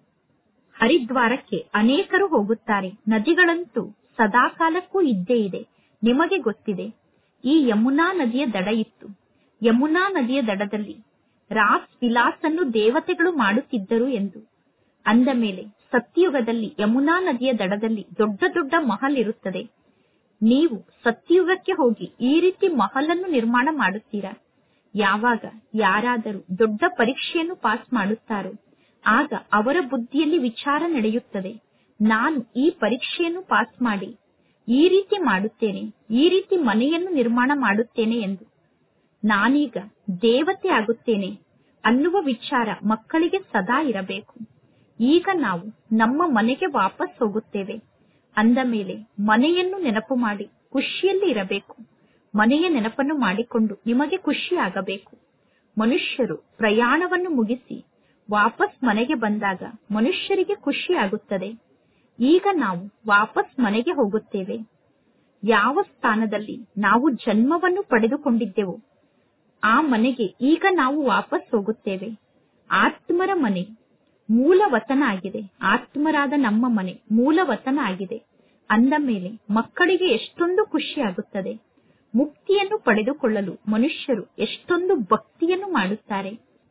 ಹರಿದ್ವಾರಕ್ಕೆ ಅನೇಕರು ಹೋಗುತ್ತಾರೆ. ನದಿಗಳಂತೂ ಸದಾಕಾಲಕ್ಕೂ ಇದ್ದೇ ಇದೆ. ನಿಮಗೆ ಗೊತ್ತಿದೆ, ಈ ಯಮುನಾ ನದಿಯ ದಡ ಇತ್ತು. ಯಮುನಾ ನದಿಯ ದಡದಲ್ಲಿ ರಾಸ್ ವಿಲಾಸನ್ನು ದೇವತೆಗಳು ಮಾಡುತ್ತಿದ್ದರು ಎಂದು. ಅಂದ ಮೇಲೆ ಸತ್ಯಯುಗದಲ್ಲಿ ಯಮುನಾ ನದಿಯ ದಡದಲ್ಲಿ ದೊಡ್ಡ ದೊಡ್ಡ ಮಹಲ್ ಇರುತ್ತದೆ. ನೀವು ಸತ್ಯಯುಗಕ್ಕೆ ಹೋಗಿ ಈ ರೀತಿ ಮಹಲನ್ನು ನಿರ್ಮಾಣ ಮಾಡುತ್ತೀರಾ? ಯಾವಾಗ ಯಾರಾದರೂ ದೊಡ್ಡ ಪರೀಕ್ಷೆಯನ್ನು ಪಾಸ್ ಮಾಡುತ್ತಾರೋ ಆಗ ಅವರ ಬುದ್ಧಿಯಲ್ಲಿ ವಿಚಾರ ನಡೆಯುತ್ತದೆ, ನಾನು ಈ ಪರೀಕ್ಷೆಯನ್ನು ಪಾಸ್ ಮಾಡಿ ಈ ರೀತಿ ಮಾಡುತ್ತೇನೆ, ಈ ರೀತಿ ಮನೆಯನ್ನು ನಿರ್ಮಾಣ ಮಾಡುತ್ತೇನೆ ಎಂದು. ನಾನೀಗ ದೇವತೆ ಆಗುತ್ತೇನೆ ಅನ್ನುವ ವಿಚಾರ ಮಕ್ಕಳಿಗೆ ಸದಾ ಇರಬೇಕು. ಈಗ ನಾವು ನಮ್ಮ ಮನೆಗೆ ವಾಪಸ್ ಹೋಗುತ್ತೇವೆ. ಅಂದ ಮೇಲೆ ಮನೆಯನ್ನು ನೆನಪು ಮಾಡಿ ಖುಷಿಯಲ್ಲಿ ಇರಬೇಕು. ಮನೆಯ ನೆನಪನ್ನು ಮಾಡಿಕೊಂಡು ನಿಮಗೆ ಖುಷಿಯಾಗಬೇಕು. ಮನುಷ್ಯರು ಪ್ರಯಾಣವನ್ನು ಮುಗಿಸಿ ವಾಪಸ್ ಮನೆಗೆ ಬಂದಾಗ ಮನುಷ್ಯರಿಗೆ ಖುಷಿಯಾಗುತ್ತದೆ. ಈಗ ನಾವು ವಾಪಸ್ ಮನೆಗೆ ಹೋಗುತ್ತೇವೆ. ಯಾವ ಸ್ಥಾನದಲ್ಲಿ ನಾವು ಜನ್ಮವನ್ನು ಪಡೆದುಕೊಂಡಿದ್ದೆವೋ ಆ ಮನೆಗೆ ಈಗ ನಾವು ವಾಪಸ್ ಹೋಗುತ್ತೇವೆ. ಆತ್ಮರ ಮನೆ ಮೂಲ ವತನ ಆಗಿದೆ. ಆತ್ಮರಾದ ನಮ್ಮ ಮನೆ ಮೂಲ ವತನ ಆಗಿದೆ. ಅಂದ ಮೇಲೆ ಮಕ್ಕಳಿಗೆ ಎಷ್ಟೊಂದು ಖುಷಿಯಾಗುತ್ತದೆ. ಮುಕ್ತಿಯನ್ನು ಪಡೆದುಕೊಳ್ಳಲು ಮನುಷ್ಯರು ಎಷ್ಟೊಂದು ಭಕ್ತಿಯನ್ನು ಮಾಡುತ್ತಾರೆ.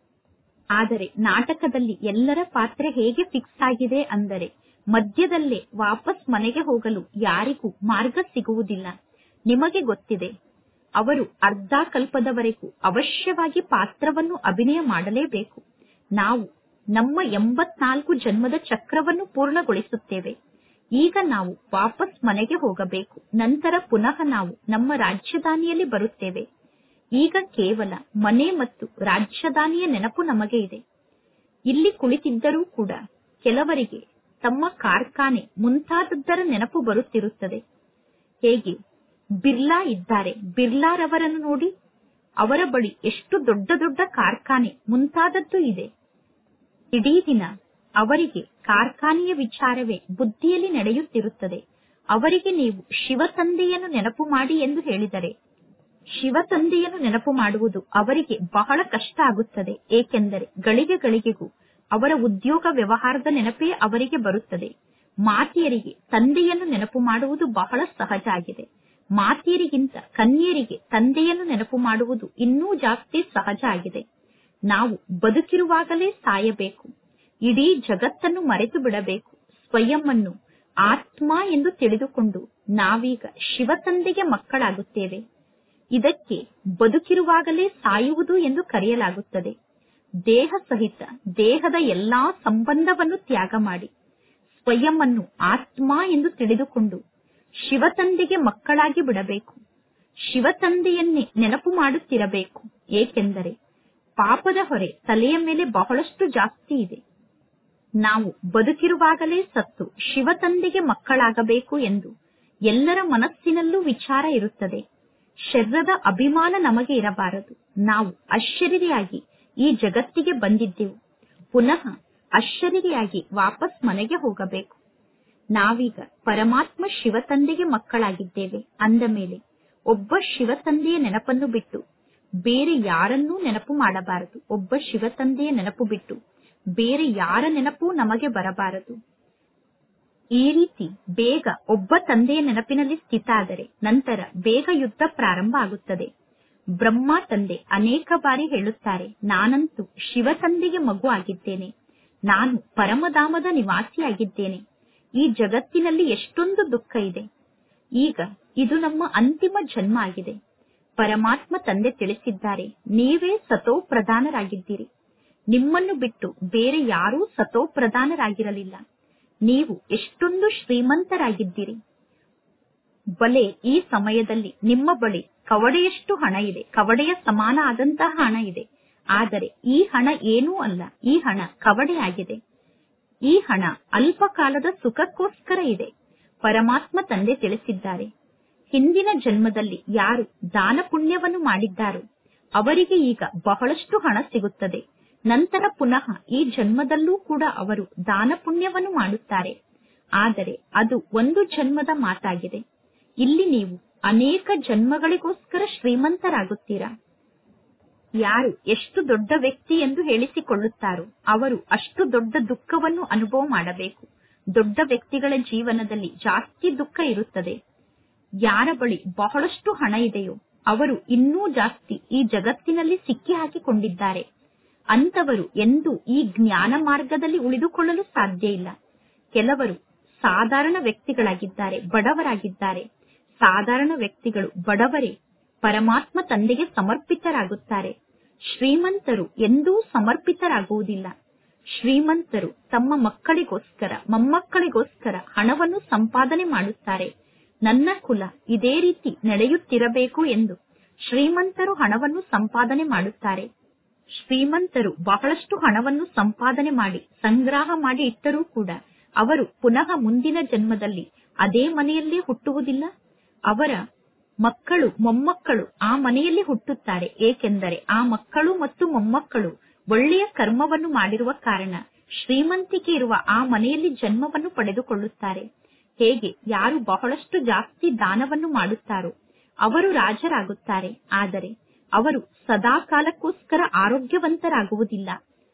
ಆದರೆ ನಾಟಕದಲ್ಲಿ ಎಲ್ಲರ ಪಾತ್ರ ಹೇಗೆ ಫಿಕ್ಸ್ ಆಗಿದೆ ಅಂದರೆ ಮಧ್ಯದಲ್ಲೇ ವಾಪಸ್ ಮನೆಗೆ ಹೋಗಲು ಯಾರಿಗೂ ಮಾರ್ಗ ಸಿಗುವುದಿಲ್ಲ. ನಿಮಗೆ ಗೊತ್ತಿದೆ, ಅವರು ಅರ್ಧ ಕಲ್ಪದವರೆಗೂ ಅವಶ್ಯವಾಗಿ ಪಾತ್ರವನ್ನು ಅಭಿನಯ ಮಾಡಲೇಬೇಕು. ನಾವು ನಮ್ಮ ಎಂಬತ್ನಾಲ್ಕು ಜನ್ಮದ ಚಕ್ರವನ್ನು ಪೂರ್ಣಗೊಳಿಸುತ್ತೇವೆ. ಈಗ ನಾವು ವಾಪಸ್ ಮನೆಗೆ ಹೋಗಬೇಕು. ನಂತರ ಪುನಃ ನಾವು ನಮ್ಮ ರಾಜಧಾನಿಯಲ್ಲಿ ಬರುತ್ತೇವೆ. ಈಗ ಕೇವಲ ಮನೆ ಮತ್ತು ರಾಜಧಾನಿಯ ನೆನಪು ನಮಗೆ ಇದೆ. ಇಲ್ಲಿ ಕುಳಿತಿದ್ದರೂ ಕೂಡ ಕೆಲವರಿಗೆ ತಮ್ಮ ಕಾರ್ಖಾನೆ ಮುಂತಾದದ್ದರ ನೆನಪು ಬರುತ್ತಿರುತ್ತದೆ. ಹೇಗೆ ಬಿರ್ಲಾ ಇದ್ದಾರೆ, ಬಿರ್ಲಾರವರನ್ನು ನೋಡಿ, ಅವರ ಬಳಿ ಎಷ್ಟು ದೊಡ್ಡ ದೊಡ್ಡ ಕಾರ್ಖಾನೆ ಮುಂತಾದದ್ದು ಇದೆ. ಇಡೀ ದಿನ ಅವರಿಗೆ ಕಾರ್ಖಾನೆಯ ವಿಚಾರವೇ ಬುದ್ಧಿಯಲ್ಲಿ ನಡೆಯುತ್ತಿರುತ್ತದೆ. ಅವರಿಗೆ ನೀವು ಶಿವ ತಂದೆಯನ್ನು ನೆನಪು ಮಾಡಿ ಎಂದು ಹೇಳಿದರೆ ಶಿವ ತಂದೆಯನ್ನು ನೆನಪು ಮಾಡುವುದು ಅವರಿಗೆ ಬಹಳ ಕಷ್ಟ ಆಗುತ್ತದೆ. ಏಕೆಂದರೆ ಗಳಿಗೆ ಗಳಿಗೆಗೂ ಅವರ ಉದ್ಯೋಗ ವ್ಯವಹಾರದ ನೆನಪೇ ಅವರಿಗೆ ಬರುತ್ತದೆ. ಮಾತೆಯರಿಗೆ ತಂದೆಯನ್ನು ನೆನಪು ಮಾಡುವುದು ಬಹಳ ಸಹಜ ಆಗಿದೆ. ಮಾತೆಯರಿಗಿಂತ ಕನ್ಯರಿಗೆ ತಂದೆಯನ್ನು ನೆನಪು ಮಾಡುವುದು ಇನ್ನೂ ಜಾಸ್ತಿ ಸಹಜ ಆಗಿದೆ. ನಾವು ಬದುಕಿರುವಾಗಲೇ ಸಾಯಬೇಕು. ಇಡೀ ಜಗತ್ತನ್ನು ಮರೆತು ಬಿಡಬೇಕು. ಸ್ವಯಂ ಅನ್ನು ಆತ್ಮ ಎಂದು ತಿಳಿದುಕೊಂಡು ನಾವೀಗ ಶಿವ ತಂದೆಗೆ ಮಕ್ಕಳಾಗುತ್ತೇವೆ. ಇದಕ್ಕೆ ಬದುಕಿರುವಾಗಲೇ ಸಾಯುವುದು ಎಂದು ಕರೆಯಲಾಗುತ್ತದೆ. ದೇಹ ಸಹಿತ ದೇಹದ ಎಲ್ಲಾ ಸಂಬಂಧವನ್ನು ತ್ಯಾಗ ಮಾಡಿ ಸ್ವಯಂ ಅನ್ನು ಆತ್ಮ ಎಂದು ತಿಳಿದುಕೊಂಡು ಶಿವ ತಂದೆಗೆ ಮಕ್ಕಳಾಗಿ ಬಿಡಬೇಕು. ಶಿವ ತಂದೆಯನ್ನೇ ನೆನಪು ಮಾಡುತ್ತಿರಬೇಕು. ಏಕೆಂದರೆ ಪಾಪದ ಹೊರೆ ತಲೆಯ ಮೇಲೆ ಬಹಳಷ್ಟು ಜಾಸ್ತಿ ಇದೆ. ನಾವು ಬದುಕಿರುವಾಗಲೇ ಸತ್ತು ಶಿವ ತಂದೆಗೆ ಮಕ್ಕಳಾಗಬೇಕು ಎಂದು ಎಲ್ಲರ ಮನಸ್ಸಿನಲ್ಲೂ ವಿಚಾರ ಇರುತ್ತದೆ. ಶರೀರದ ಅಭಿಮಾನ ನಮಗೆ ಇರಬಾರದು. ನಾವು ಅಶರೀರಿಯಾಗಿ ಈ ಜಗತ್ತಿಗೆ ಬಂದಿದ್ದೆವು. ಪುನಃ ಅಶರೀರಿಯಾಗಿ ವಾಪಸ್ ಮನೆಗೆ ಹೋಗಬೇಕು. ನಾವೀಗ ಪರಮಾತ್ಮ ಶಿವ ತಂದೆಗೆ ಮಕ್ಕಳಾಗಿದ್ದೇವೆ. ಅಂದ ಮೇಲೆ ಒಬ್ಬ ಶಿವ ತಂದೆಯ ನೆನಪನ್ನು ಬಿಟ್ಟು ಬೇರೆ ಯಾರನ್ನೂ ನೆನಪು ಮಾಡಬಾರದು. ಒಬ್ಬ ಶಿವ ತಂದೆಯ ನೆನಪು ಬಿಟ್ಟು ಬೇರೆ ಯಾರ ನೆನಪೂ ನಮಗೆ ಬರಬಾರದು. ಈ ರೀತಿ ಬೇಗ ಒಬ್ಬ ತಂದೆಯ ನೆನಪಿನಲ್ಲಿ ಸ್ಥಿತ ಆದರೆ ನಂತರ ಬೇಗ ಯುದ್ಧ ಪ್ರಾರಂಭ ಆಗುತ್ತದೆ. ಬ್ರಹ್ಮ ತಂದೆ ಅನೇಕ ಬಾರಿ ಹೇಳುತ್ತಾರೆ, ನಾನಂತೂ ಶಿವ ತಂದೆಗೆ ಮಗು ಆಗಿದ್ದೇನೆ. ನಾನು ಪರಮಧಾಮದ ನಿವಾಸಿಯಾಗಿದ್ದೇನೆ. ಈ ಜಗತ್ತಿನಲ್ಲಿ ಎಷ್ಟೊಂದು ದುಃಖ ಇದೆ. ಈಗ ಇದು ನಮ್ಮ ಅಂತಿಮ ಜನ್ಮ ಆಗಿದೆ. ಪರಮಾತ್ಮ ತಂದೆ ತಿಳಿಸಿದ್ದಾರೆ, ನೀವೇ ಸತೋ ಪ್ರಧಾನರಾಗಿದ್ದೀರಿ. ನಿಮ್ಮನ್ನು ಬಿಟ್ಟು ಬೇರೆ ಯಾರೂ ಸತೋ ಪ್ರಧಾನರಾಗಿರಲಿಲ್ಲ. ನೀವು ಎಷ್ಟೊಂದು ಶ್ರೀಮಂತರಾಗಿದ್ದೀರಿ. ಬಲೆ ಈ ಸಮಯದಲ್ಲಿ ನಿಮ್ಮ ಬಳಿ ಕವಡೆಯಷ್ಟು ಹಣ ಇದೆ, ಕವಡೆಯ ಸಮಾನ ಆದಂತಹ ಹಣ ಇದೆ. ಆದರೆ ಈ ಹಣ ಏನೂ ಅಲ್ಲ, ಈ ಹಣ ಕವಡೆಯಾಗಿದೆ. ಈ ಹಣ ಅಲ್ಪ ಕಾಲದ ಸುಖಕ್ಕೋಸ್ಕರ ಇದೆ. ಪರಮಾತ್ಮ ತಂದೆ ತಿಳಿಸಿದ್ದಾರೆ, ಹಿಂದಿನ ಜನ್ಮದಲ್ಲಿ ಯಾರು ದಾನ ಪುಣ್ಯವನ್ನು ಮಾಡಿದ್ದಾರೋ ಅವರಿಗೆ ಈಗ ಬಹಳಷ್ಟು ಹಣ ಸಿಗುತ್ತದೆ. ನಂತರ ಪುನಃ ಈ ಜನ್ಮದಲ್ಲೂ ಕೂಡ ಅವರು ದಾನ ಪುಣ್ಯವನ್ನು ಮಾಡುತ್ತಾರೆ. ಆದರೆ ಅದು ಒಂದು ಜನ್ಮದ ಮಾತಾಗಿದೆ. ಇಲ್ಲಿ ನೀವು ಅನೇಕ ಜನ್ಮಗಳಿಗೋಸ್ಕರ ಶ್ರೀಮಂತರಾಗುತ್ತೀರಾ. ಯಾರು ಎಷ್ಟು ದೊಡ್ಡ ವ್ಯಕ್ತಿ ಎಂದು ಹೇಳಿಸಿಕೊಳ್ಳುತ್ತಾರೋ ಅವರು ಅಷ್ಟು ದೊಡ್ಡ ದುಃಖವನ್ನು ಅನುಭವ ಮಾಡಬೇಕು. ದೊಡ್ಡ ವ್ಯಕ್ತಿಗಳ ಜೀವನದಲ್ಲಿ ಜಾಸ್ತಿ ದುಃಖ ಇರುತ್ತದೆ. ಯಾರ ಬಳಿ ಬಹಳಷ್ಟು ಹಣ ಇದೆಯೋ ಅವರು ಇನ್ನೂ ಜಾಸ್ತಿ ಈ ಜಗತ್ತಿನಲ್ಲಿ ಸಿಕ್ಕಿ ಹಾಕಿಕೊಂಡಿದ್ದಾರೆ. ಅಂತವರು ಎಂದೂ ಈ ಜ್ಞಾನ ಮಾರ್ಗದಲ್ಲಿ ಉಳಿದುಕೊಳ್ಳಲು ಸಾಧ್ಯ ಇಲ್ಲ. ಕೆಲವರು ಸಾಧಾರಣ ವ್ಯಕ್ತಿಗಳಾಗಿದ್ದಾರೆ, ಬಡವರಾಗಿದ್ದಾರೆ. ಸಾಧಾರಣ ವ್ಯಕ್ತಿಗಳು ಬಡವರೇ ಪರಮಾತ್ಮ ತಂದೆಗೆ ಸಮರ್ಪಿತರಾಗುತ್ತಾರೆ. ಶ್ರೀಮಂತರು ಎಂದೂ ಸಮರ್ಪಿತರಾಗುವುದಿಲ್ಲ. ಶ್ರೀಮಂತರು ತಮ್ಮ ಮಕ್ಕಳಿಗೋಸ್ಕರ ಮೊಮ್ಮಕ್ಕಳಿಗೋಸ್ಕರ ಹಣವನ್ನು ಸಂಪಾದನೆ ಮಾಡುತ್ತಾರೆ. ನನ್ನ ಕುಲ ಇದೇ ರೀತಿ ನಡೆಯುತ್ತಿರಬೇಕು ಎಂದು ಶ್ರೀಮಂತರು ಹಣವನ್ನು ಸಂಪಾದನೆ ಮಾಡುತ್ತಾರೆ. ಶ್ರೀಮಂತರು ಬಹಳಷ್ಟು ಹಣವನ್ನು ಸಂಪಾದನೆ ಮಾಡಿ ಸಂಗ್ರಹ ಮಾಡಿ ಇಟ್ಟರೂ ಕೂಡ ಅವರು ಪುನಃ ಮುಂದಿನ ಜನ್ಮದಲ್ಲಿ ಅದೇ ಮನೆಯಲ್ಲೇ ಹುಟ್ಟುವುದಿಲ್ಲ. ಅವರ ಮಕ್ಕಳು ಮೊಮ್ಮಕ್ಕಳು ಆ ಮನೆಯಲ್ಲಿ ಹುಟ್ಟುತ್ತಾರೆ. ಏಕೆಂದರೆ ಆ ಮಕ್ಕಳು ಮತ್ತು ಮೊಮ್ಮಕ್ಕಳು ಒಳ್ಳೆಯ ಕರ್ಮವನ್ನು ಮಾಡಿರುವ ಕಾರಣ ಶ್ರೀಮಂತಿಕೆ ಇರುವ ಆ ಮನೆಯಲ್ಲಿ ಜನ್ಮವನ್ನು ಪಡೆದುಕೊಳ್ಳುತ್ತಾರೆ. ಹೇಗೆ ಯಾರು ಬಹಳಷ್ಟು ಜಾಸ್ತಿ ದಾನವನ್ನು ಮಾಡುತ್ತಾರೋ ಅವರು ರಾಜರಾಗುತ್ತಾರೆ. ಆದರೆ ಅವರು ಸದಾ ಕಾಲಕ್ಕೋಸ್ಕರ ಆರೋಗ್ಯವಂತರಾಗುವುದಿಲ್ಲ.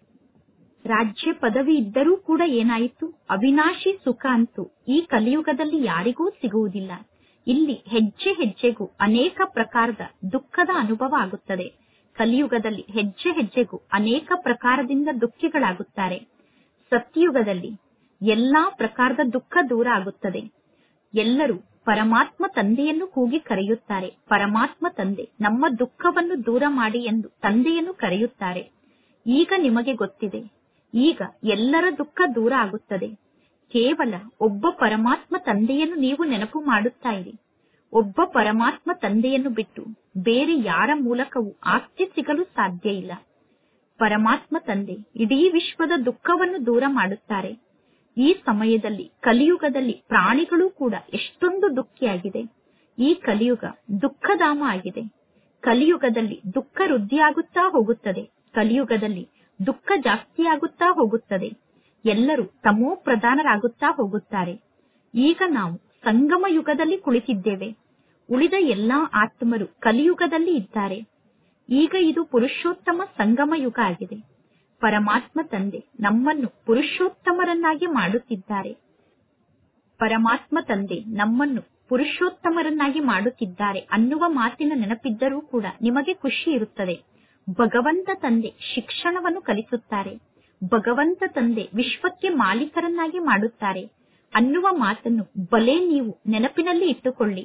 ರಾಜ್ಯ ಪದವಿ ಇದ್ದರೂ ಕೂಡ ಏನಾಯಿತು? ಅವಿನಾಶಿ ಸುಖ ಅಂತೂ ಈ ಕಲಿಯುಗದಲ್ಲಿ ಯಾರಿಗೂ ಸಿಗುವುದಿಲ್ಲ. ಇಲ್ಲಿ ಹೆಜ್ಜೆ ಹೆಜ್ಜೆಗೂ ಅನೇಕ ಪ್ರಕಾರದ ದುಃಖದ ಅನುಭವ ಆಗುತ್ತದೆ. ಕಲಿಯುಗದಲ್ಲಿ ಹೆಜ್ಜೆ ಹೆಜ್ಜೆಗೂ ಅನೇಕ ಪ್ರಕಾರದಿಂದ ದುಃಖಿಗಳಾಗುತ್ತಾರೆ. ಸತ್ಯಯುಗದಲ್ಲಿ ಎಲ್ಲಾ ಪ್ರಕಾರದ ದುಃಖ ದೂರ ಆಗುತ್ತದೆ. ಎಲ್ಲರೂ ಪರಮಾತ್ಮ ತಂದೆಯನ್ನು ಕೂಗಿ ಕರೆಯುತ್ತಾರೆ. ಪರಮಾತ್ಮ ತಂದೆ ನಮ್ಮ ದುಃಖವನ್ನು ದೂರ ಮಾಡಿ ಎಂದು ತಂದೆಯನ್ನು ಕರೆಯುತ್ತಾರೆ. ಈಗ ನಿಮಗೆ ಗೊತ್ತಿದೆ, ಈಗ ಎಲ್ಲರ ದುಃಖ ದೂರ ಆಗುತ್ತದೆ. ಕೇವಲ ಒಬ್ಬ ಪರಮಾತ್ಮ ತಂದೆಯನ್ನು ನೀವು ನೆನಪು ಮಾಡುತ್ತಾ ಇರಿ. ಒಬ್ಬ ಪರಮಾತ್ಮ ತಂದೆಯನ್ನು ಬಿಟ್ಟು ಬೇರೆ ಯಾರ ಮೂಲಕವೂ ಆಸ್ತಿ ಸಿಗಲು ಸಾಧ್ಯ ಇಲ್ಲ. ಪರಮಾತ್ಮ ತಂದೆ ಇಡೀ ವಿಶ್ವದ ದುಃಖವನ್ನು ದೂರ ಮಾಡುತ್ತಾರೆ. ಈ ಸಮಯದಲ್ಲಿ ಕಲಿಯುಗದಲ್ಲಿ ಪ್ರಾಣಿಗಳು ಕೂಡ ಎಷ್ಟೊಂದು ದುಃಖಿಯಾಗಿದೆ. ಈ ಕಲಿಯುಗ ದುಃಖಧಾಮ ಆಗಿದೆ. ಕಲಿಯುಗದಲ್ಲಿ ದುಃಖ ವೃದ್ಧಿಯಾಗುತ್ತಾ ಹೋಗುತ್ತದೆ. ಕಲಿಯುಗದಲ್ಲಿ ದುಃಖ ಜಾಸ್ತಿಯಾಗುತ್ತಾ ಹೋಗುತ್ತದೆ. ಎಲ್ಲರೂ ತಮೋ ಪ್ರಧಾನರಾಗುತ್ತಾ ಹೋಗುತ್ತಾರೆ. ಈಗ ನಾವು ಸಂಗಮ ಯುಗದಲ್ಲಿ ಕುಳಿತಿದ್ದೇವೆ. ಉಳಿದ ಎಲ್ಲಾ ಆತ್ಮರು ಕಲಿಯುಗದಲ್ಲಿ ಇದ್ದಾರೆ. ಈಗ ಇದು ಪುರುಷೋತ್ತಮ ಸಂಗಮ ಯುಗ ಆಗಿದೆ. ಪರಮಾತ್ಮ ತಂದೆ ನಮ್ಮನ್ನು ಪುರುಷೋತ್ತಮರನ್ನಾಗಿ ಮಾಡುತ್ತಿದ್ದಾರೆ. ಪರಮಾತ್ಮ ತಂದೆ ನಮ್ಮನ್ನು ಪುರುಷೋತ್ತಮರನ್ನಾಗಿ ಮಾಡುತ್ತಿದ್ದಾರೆ ಅನ್ನುವ ಮಾತಿನ ನೆನಪಿದ್ದರೂ ಕೂಡ ನಿಮಗೆ ಖುಷಿ ಇರುತ್ತದೆ. ಭಗವಂತ ತಂದೆ ಶಿಕ್ಷಣವನ್ನು ಕಲಿಸುತ್ತಾರೆ. ಭಗವಂತ ತಂದೆ ವಿಶ್ವಕ್ಕೆ ಮಾಲೀಕರನ್ನಾಗಿ ಮಾಡುತ್ತಾರೆ ಅನ್ನುವ ಮಾತನ್ನು ಬಲೆ ನೀವು ನೆನಪಿನಲ್ಲಿ ಇಟ್ಟುಕೊಳ್ಳಿ.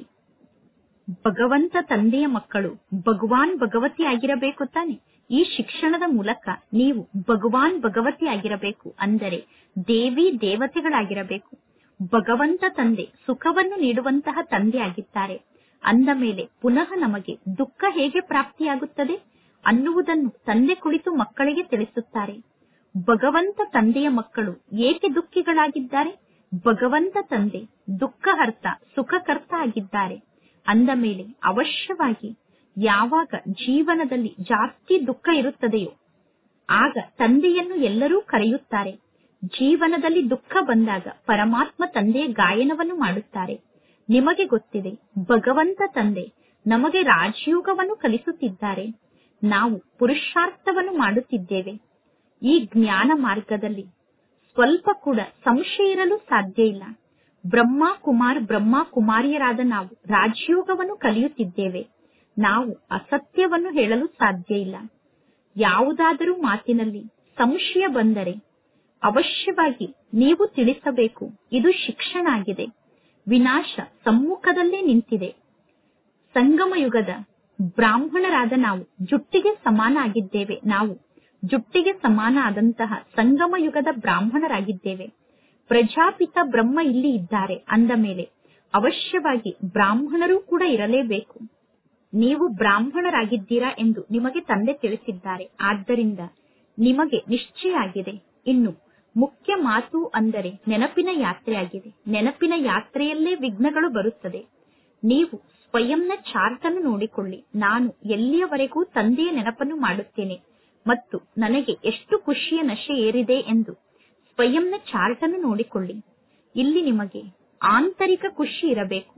ಭಗವಂತ ತಂದೆಯ ಮಕ್ಕಳು ಭಗವಾನ್ ಭಗವತಿ ಆಗಿರಬೇಕು ತಾನೆ. ಈ ಶಿಕ್ಷಣದ ಮೂಲಕ ನೀವು ಭಗವಾನ್ ಭಗವತಿ ಆಗಿರಬೇಕು. ಅಂದರೆ ದೇವಿ ದೇವತೆಗಳಾಗಿರಬೇಕು. ಭಗವಂತ ತಂದೆ ಸುಖವನ್ನು ನೀಡುವಂತಹ ತಂದೆ ಆಗಿದ್ದಾರೆ. ಅಂದ ಮೇಲೆ ಪುನಃ ನಮಗೆ ದುಃಖ ಹೇಗೆ ಪ್ರಾಪ್ತಿಯಾಗುತ್ತದೆ ಅನ್ನುವುದನ್ನು ತಂದೆ ಕುಳಿತು ಮಕ್ಕಳಿಗೆ ತಿಳಿಸುತ್ತಾರೆ. ಭಗವಂತ ತಂದೆಯ ಮಕ್ಕಳು ಏಕೆ ದುಃಖಿಗಳಾಗಿದ್ದಾರೆ? ಭಗವಂತ ತಂದೆ ದುಃಖಹರ್ತ ಸುಖಕರ್ತ ಆಗಿದ್ದಾರೆ. ಅಂದ ಮೇಲೆ ಅವಶ್ಯವಾಗಿ ಯಾವಾಗ ಜೀವನದಲ್ಲಿ ಜಾಸ್ತಿ ದುಃಖ ಇರುತ್ತದೆಯೋ ಆಗ ತಂದೆಯನ್ನು ಎಲ್ಲರೂ ಕರೆಯುತ್ತಾರೆ. ಜೀವನದಲ್ಲಿ ದುಃಖ ಬಂದಾಗ ಪರಮಾತ್ಮ ತಂದೆಯ ಗಾಯನವನ್ನು ಮಾಡುತ್ತಾರೆ. ನಿಮಗೆ ಗೊತ್ತಿದೆ, ಭಗವಂತ ತಂದೆ ನಮಗೆ ರಾಜಯೋಗವನ್ನು ಕಲಿಸುತ್ತಿದ್ದಾರೆ. ನಾವು ಪುರುಷಾರ್ಥವನ್ನು ಮಾಡುತ್ತಿದ್ದೇವೆ. ಈ ಜ್ಞಾನ ಮಾರ್ಗದಲ್ಲಿ ಸ್ವಲ್ಪ ಕೂಡ ಸಂಶಯ ಇರಲು ಸಾಧ್ಯ ಇಲ್ಲ. ಬ್ರಹ್ಮ ಕುಮಾರ್ ಬ್ರಹ್ಮ ಕುಮಾರಿಯರಾದ ನಾವು ರಾಜಯೋಗವನ್ನು ಕಲಿಯುತ್ತಿದ್ದೇವೆ. ನಾವು ಅಸತ್ಯವನ್ನು ಹೇಳಲು ಸಾಧ್ಯ ಇಲ್ಲ. ಯಾವುದಾದರೂ ಮಾತಿನಲ್ಲಿ ಸಂಶಯ ಬಂದರೆ ಅವಶ್ಯವಾಗಿ ನೀವು ತಿಳಿಸಬೇಕು. ಇದು ಶಿಕ್ಷಣ ಆಗಿದೆ. ವಿನಾಶ ಸಮ್ಮುಖದಲ್ಲೇ ನಿಂತಿದೆ. ಸಂಗಮ ಯುಗದ ಬ್ರಾಹ್ಮಣರಾದ ನಾವು ಜುಟ್ಟಿಗೆ ಸಮಾನ ಆಗಿದ್ದೇವೆ. ನಾವು ಜುಟ್ಟಿಗೆ ಸಮಾನ ಆದಂತಹ ಸಂಗಮ ಯುಗದ ಬ್ರಾಹ್ಮಣರಾಗಿದ್ದೇವೆ. ಪ್ರಜಾಪಿತ ಬ್ರಹ್ಮ ಇಲ್ಲಿ ಇದ್ದಾರೆ. ಅಂದ ಮೇಲೆ ಅವಶ್ಯವಾಗಿ ಬ್ರಾಹ್ಮಣರು ಕೂಡ ಇರಲೇಬೇಕು. ನೀವು ಬ್ರಾಹ್ಮಣರಾಗಿದ್ದೀರಾ ಎಂದು ನಿಮಗೆ ತಂದೆ ತಿಳಿಸಿದ್ದಾರೆ. ಆದ್ದರಿಂದ ನಿಮಗೆ ನಿಶ್ಚಯ ಆಗಿದೆ. ಇನ್ನು ಮುಖ್ಯ ಮಾತು ಅಂದರೆ ನೆನಪಿನ ಯಾತ್ರೆಯಾಗಿದೆ. ನೆನಪಿನ ಯಾತ್ರೆಯಲ್ಲೇ ವಿಘ್ನಗಳು ಬರುತ್ತದೆ. ನೀವು ಸ್ವಯಂನ ಚಾರ್ಟ್ ಅನ್ನು ನೋಡಿಕೊಳ್ಳಿ. ನಾನು ಎಲ್ಲಿಯವರೆಗೂ ತಂದೆಯ ನೆನಪನ್ನು ಮಾಡುತ್ತೇನೆ ಮತ್ತು ನನಗೆ ಎಷ್ಟು ಖುಷಿಯ ನಶೆ ಏರಿದೆ ಎಂದು ಸ್ವಯಂನ ಚಾರ್ಟ್ ಅನ್ನು ನೋಡಿಕೊಳ್ಳಿ. ಇಲ್ಲಿ ನಿಮಗೆ ಆಂತರಿಕ ಖುಷಿ ಇರಬೇಕು.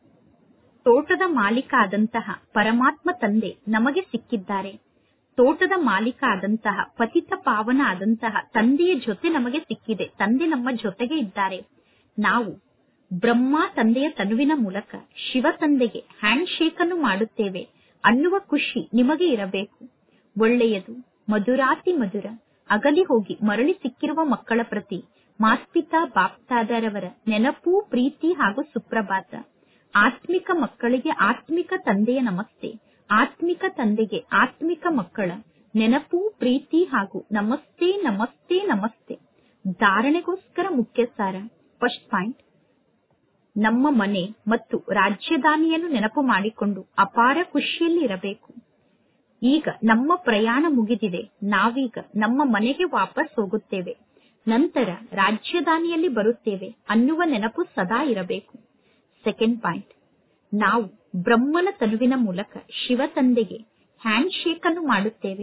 ತೋಟದ ಮಾಲೀಕ ಆದಂತಹ ಪರಮಾತ್ಮ ತಂದೆ ನಮಗೆ ಸಿಕ್ಕಿದ್ದಾರೆ. ತೋಟದ ಮಾಲೀಕ ಆದಂತಹ ಪತಿತ ಪಾವನ ಆದಂತಹ ತಂದೆಯ ಜೊತೆ ನಮಗೆ ಸಿಕ್ಕಿದೆ. ತಂದೆ ನಮ್ಮ ಜೊತೆಗೆ ಇದ್ದಾರೆ. ನಾವು ಬ್ರಹ್ಮ ತಂದೆಯ ತನುವಿನ ಮೂಲಕ ಶಿವ ತಂದೆಗೆ ಹ್ಯಾಂಡ್ ಶೇಕ್ ಅನ್ನು ಮಾಡುತ್ತೇವೆ ಅನ್ನುವ ಖುಷಿ ನಿಮಗೆ ಇರಬೇಕು. ಒಳ್ಳೆಯದು, ಮಧುರಾತಿ ಮಧುರ ಅಗಲಿ ಹೋಗಿ ಮರಳಿ ಸಿಕ್ಕಿರುವ ಮಕ್ಕಳ ಪ್ರತಿ ಮಾಸ್ಪಿತಾ ಬಾಪ್ತಾದರವರ ನೆನಪು, ಪ್ರೀತಿ ಹಾಗೂ ಸುಪ್ರಭಾತ. ಆತ್ಮಿಕ ಮಕ್ಕಳಿಗೆ ಆತ್ಮಿಕ ತಂದೆಯ ನಮಸ್ತೆ. ಆತ್ಮಿಕ ತಂದೆಗೆ ಆತ್ಮಿಕ ಮಕ್ಕಳ ನೆನಪು, ಪ್ರೀತಿ ಹಾಗೂ ನಮಸ್ತೆ ನಮಸ್ತೆ ನಮಸ್ತೆ. ಧಾರಣೆಗೋಸ್ಕರ ಮುಖ್ಯ ಸಾರ. ಫಸ್ಟ್ ಪಾಯಿಂಟ್, ನಮ್ಮ ಮನೆ ಮತ್ತು ರಾಜ್ಯಧಾನಿಯನ್ನು ನೆನಪು ಮಾಡಿಕೊಂಡು ಅಪಾರ ಖುಷಿಯಲ್ಲಿ ಇರಬೇಕು. ಈಗ ನಮ್ಮ ಪ್ರಯಾಣ ಮುಗಿದಿದೆ. ನಾವೀಗ ನಮ್ಮ ಮನೆಗೆ ವಾಪಸ್ ಹೋಗುತ್ತೇವೆ. ನಂತರ ರಾಜ್ಯಧಾನಿಯಲ್ಲಿ ಬರುತ್ತೇವೆ ಅನ್ನುವ ನೆನಪು ಸದಾ ಇರಬೇಕು. ಸೆಕೆಂಡ್ ಪಾಯಿಂಟ್, ನಾವು ಬ್ರಹ್ಮನ ತನುವಿನ ಮೂಲಕ ಶಿವ ತಂದೆಗೆ ಹ್ಯಾಂಡ್ ಶೇಕ್ ಅನ್ನು ಮಾಡುತ್ತೇವೆ.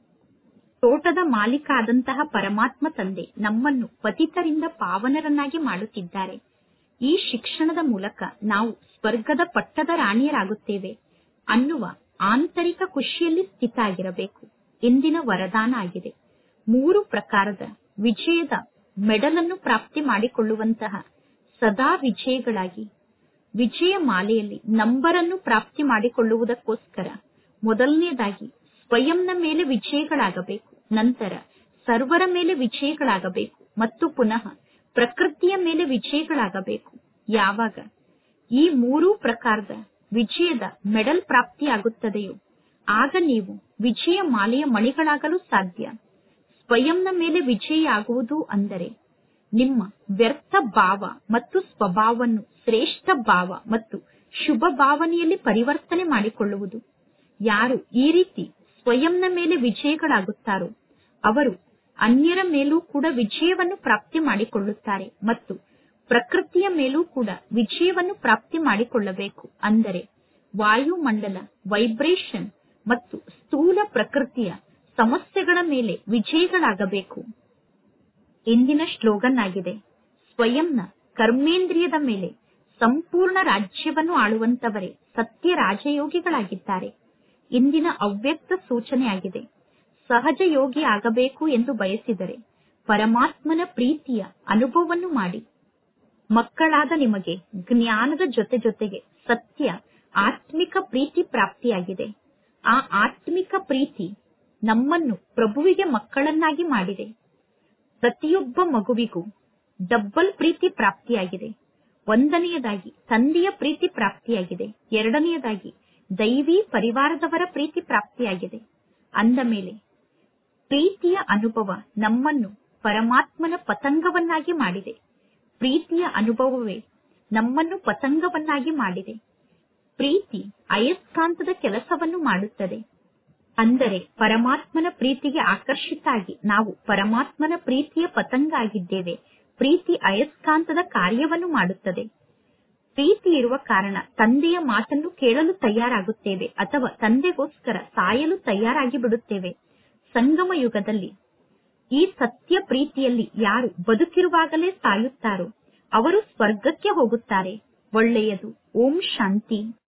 ತೋಟದ ಮಾಲೀಕ ಆದಂತಹ ಪರಮಾತ್ಮ ತಂದೆ ನಮ್ಮನ್ನು ಪತಿತರಿಂದ ಪಾವನರನ್ನಾಗಿ ಮಾಡುತ್ತಿದ್ದಾರೆ. ಈ ಶಿಕ್ಷಣದ ಮೂಲಕ ನಾವು ಸ್ವರ್ಗದ ಪಟ್ಟದ ರಾಣಿಯರಾಗುತ್ತೇವೆ ಅನ್ನುವ ಆಂತರಿಕ ಖುಷಿಯಲ್ಲಿ ಸ್ಥಿತ ಆಗಿರಬೇಕು. ಇಂದಿನ ವರದಾನ ಆಗಿದೆ. ಮೂರು ಪ್ರಕಾರದ ವಿಜಯದ ಮೆಡಲ್ ಅನ್ನು ಪ್ರಾಪ್ತಿ ಮಾಡಿಕೊಳ್ಳುವಂತಹ ಸದಾ ವಿಜಯಿಗಳಾಗಿ ವಿಜಯ ಮಾಲೆಯಲ್ಲಿ ನಂಬರ್ ಅನ್ನು ಪ್ರಾಪ್ತಿ ಮಾಡಿಕೊಳ್ಳುವುದಕ್ಕೋಸ್ಕರ ಮೊದಲನೇದಾಗಿ ಸ್ವಯಂನ ಮೇಲೆ ವಿಜಯಿಗಳಾಗಬೇಕು, ನಂತರ ಸರ್ವರ ಮೇಲೆ ವಿಜಯಿಗಳಾಗಬೇಕು ಮತ್ತು ಪುನಃ ಪ್ರಕೃತಿಯ ಮೇಲೆ ವಿಜಯಿಗಳಾಗಬೇಕು. ಯಾವಾಗ ಈ ಮೂರೂ ಪ್ರಕಾರದ ವಿಜಯದ ಮೆಡಲ್ ಪ್ರಾಪ್ತಿಯಾಗುತ್ತದೆಯೋ ಆಗ ನೀವು ವಿಜಯ ಮಾಲೆಯ ಮಣಿಗಳಾಗಲು ಸಾಧ್ಯ. ಸ್ವಯಂನ ಮೇಲೆ ವಿಜಯಿಯಾಗುವುದು ಅಂದರೆ ನಿಮ್ಮ ವ್ಯರ್ಥ ಭಾವ ಮತ್ತು ಸ್ವಭಾವವನ್ನು ಶ್ರೇಷ್ಠ ಭಾವ ಮತ್ತು ಶುಭ ಭಾವನೆಯಲ್ಲಿ ಪರಿವರ್ತನೆ ಮಾಡಿಕೊಳ್ಳುವುದು. ಯಾರು ಈ ರೀತಿ ಸ್ವಯಂನ ಮೇಲೆ ವಿಜಯಿಗಳಾಗುತ್ತಾರೋ ಅವರು ಅನ್ಯರ ಮೇಲೂ ಕೂಡ ವಿಜಯವನ್ನು ಪ್ರಾಪ್ತಿ ಮಾಡಿಕೊಳ್ಳುತ್ತಾರೆ ಮತ್ತು ಪ್ರಕೃತಿಯ ಮೇಲೂ ಕೂಡ ವಿಜಯವನ್ನು ಪ್ರಾಪ್ತಿ ಮಾಡಿಕೊಳ್ಳಬೇಕು. ಅಂದರೆ ವಾಯುಮಂಡಲ ವೈಬ್ರೇಷನ್ ಮತ್ತು ಸ್ಥೂಲ ಪ್ರಕೃತಿಯ ಸಮಸ್ಯೆಗಳ ಮೇಲೆ ವಿಜಯಿಗಳಾಗಬೇಕು. ಇಂದಿನ ಶ್ಲೋಗನ್ ಆಗಿದೆ, ಸ್ವಯಂನ ಕರ್ಮೇಂದ್ರಿಯದ ಮೇಲೆ ಸಂಪೂರ್ಣ ರಾಜ್ಯವನ್ನು ಆಳುವಂತವರೇ ಸತ್ಯ ರಾಜಯೋಗಿಗಳಾಗಿದ್ದಾರೆ. ಇಂದಿನ ಅವ್ಯಕ್ತ ಸೂಚನೆಯಾಗಿದೆ, ಸಹಜ ಯೋಗಿ ಆಗಬೇಕು ಎಂದು ಬಯಸಿದರೆ ಪರಮಾತ್ಮನ ಪ್ರೀತಿಯ ಅನುಭವವನ್ನು ಮಾಡಿ. ಮಕ್ಕಳಾದ ನಿಮಗೆ ಜ್ಞಾನದ ಜೊತೆ ಜೊತೆಗೆ ಸತ್ಯ ಆತ್ಮಿಕ ಪ್ರೀತಿ ಪ್ರಾಪ್ತಿಯಾಗಿದೆ. ಆ ಆತ್ಮಿಕ ಪ್ರೀತಿ ನಮ್ಮನ್ನು ಪ್ರಭುವಿಗೆ ಮಕ್ಕಳನ್ನಾಗಿ ಮಾಡಿದೆ. ಪ್ರತಿಯೊಬ್ಬ ಮಗುವಿಗೂ ಡಬ್ಬಲ್ ಪ್ರೀತಿ ಪ್ರಾಪ್ತಿಯಾಗಿದೆ. ಒಂದನೆಯದಾಗಿ ತಂದೆಯ ಪ್ರೀತಿ ಪ್ರಾಪ್ತಿಯಾಗಿದೆ, ಎರಡನೆಯದಾಗಿ ದೈವಿ ಪರಿವಾರದವರ ಪ್ರೀತಿ ಪ್ರಾಪ್ತಿಯಾಗಿದೆ. ಅಂದ ಮೇಲೆ ಪ್ರೀತಿಯ ಅನುಭವ ನಮ್ಮನ್ನು ಪರಮಾತ್ಮನ ಪತಂಗವನ್ನಾಗಿ ಮಾಡಿದೆ. ಪ್ರೀತಿಯ ಅನುಭವವೇ ನಮ್ಮನ್ನು ಪತಂಗವನ್ನಾಗಿ ಮಾಡಿದೆ. ಪ್ರೀತಿ ಅಯಸ್ಕಾಂತದ ಕೆಲಸವನ್ನು ಮಾಡುತ್ತದೆ. ಅಂದರೆ ಪರಮಾತ್ಮನ ಪ್ರೀತಿಗೆ ಆಕರ್ಷಿತ ಆಗಿ ನಾವು ಪರಮಾತ್ಮನ ಪ್ರೀತಿಯ ಪತಂಗ ಆಗಿದ್ದೇವೆ. ಪ್ರೀತಿ ಅಯಸ್ಕಾಂತದ ಕಾರ್ಯವನ್ನು ಮಾಡುತ್ತದೆ. ಪ್ರೀತಿ ಇರುವ ಕಾರಣ ತಂದೆಯ ಮಾತನ್ನು ಕೇಳಲು ತಯಾರಾಗುತ್ತೇವೆ ಅಥವಾ ತಂದೆಗೋಸ್ಕರ ಸಾಯಲು ತಯಾರಾಗಿ ಬಿಡುತ್ತೇವೆ. ಸಂಗಮ ಯುಗದಲ್ಲಿ ಈ ಸತ್ಯ ಪ್ರೀತಿಯಲ್ಲಿ ಯಾರು ಬದುಕಿರುವಾಗಲೇ ಸಾಯುತ್ತಾರೋ ಅವರು ಸ್ವರ್ಗಕ್ಕೆ ಹೋಗುತ್ತಾರೆ. ಒಳ್ಳೆಯದು. ಓಂ ಶಾಂತಿ.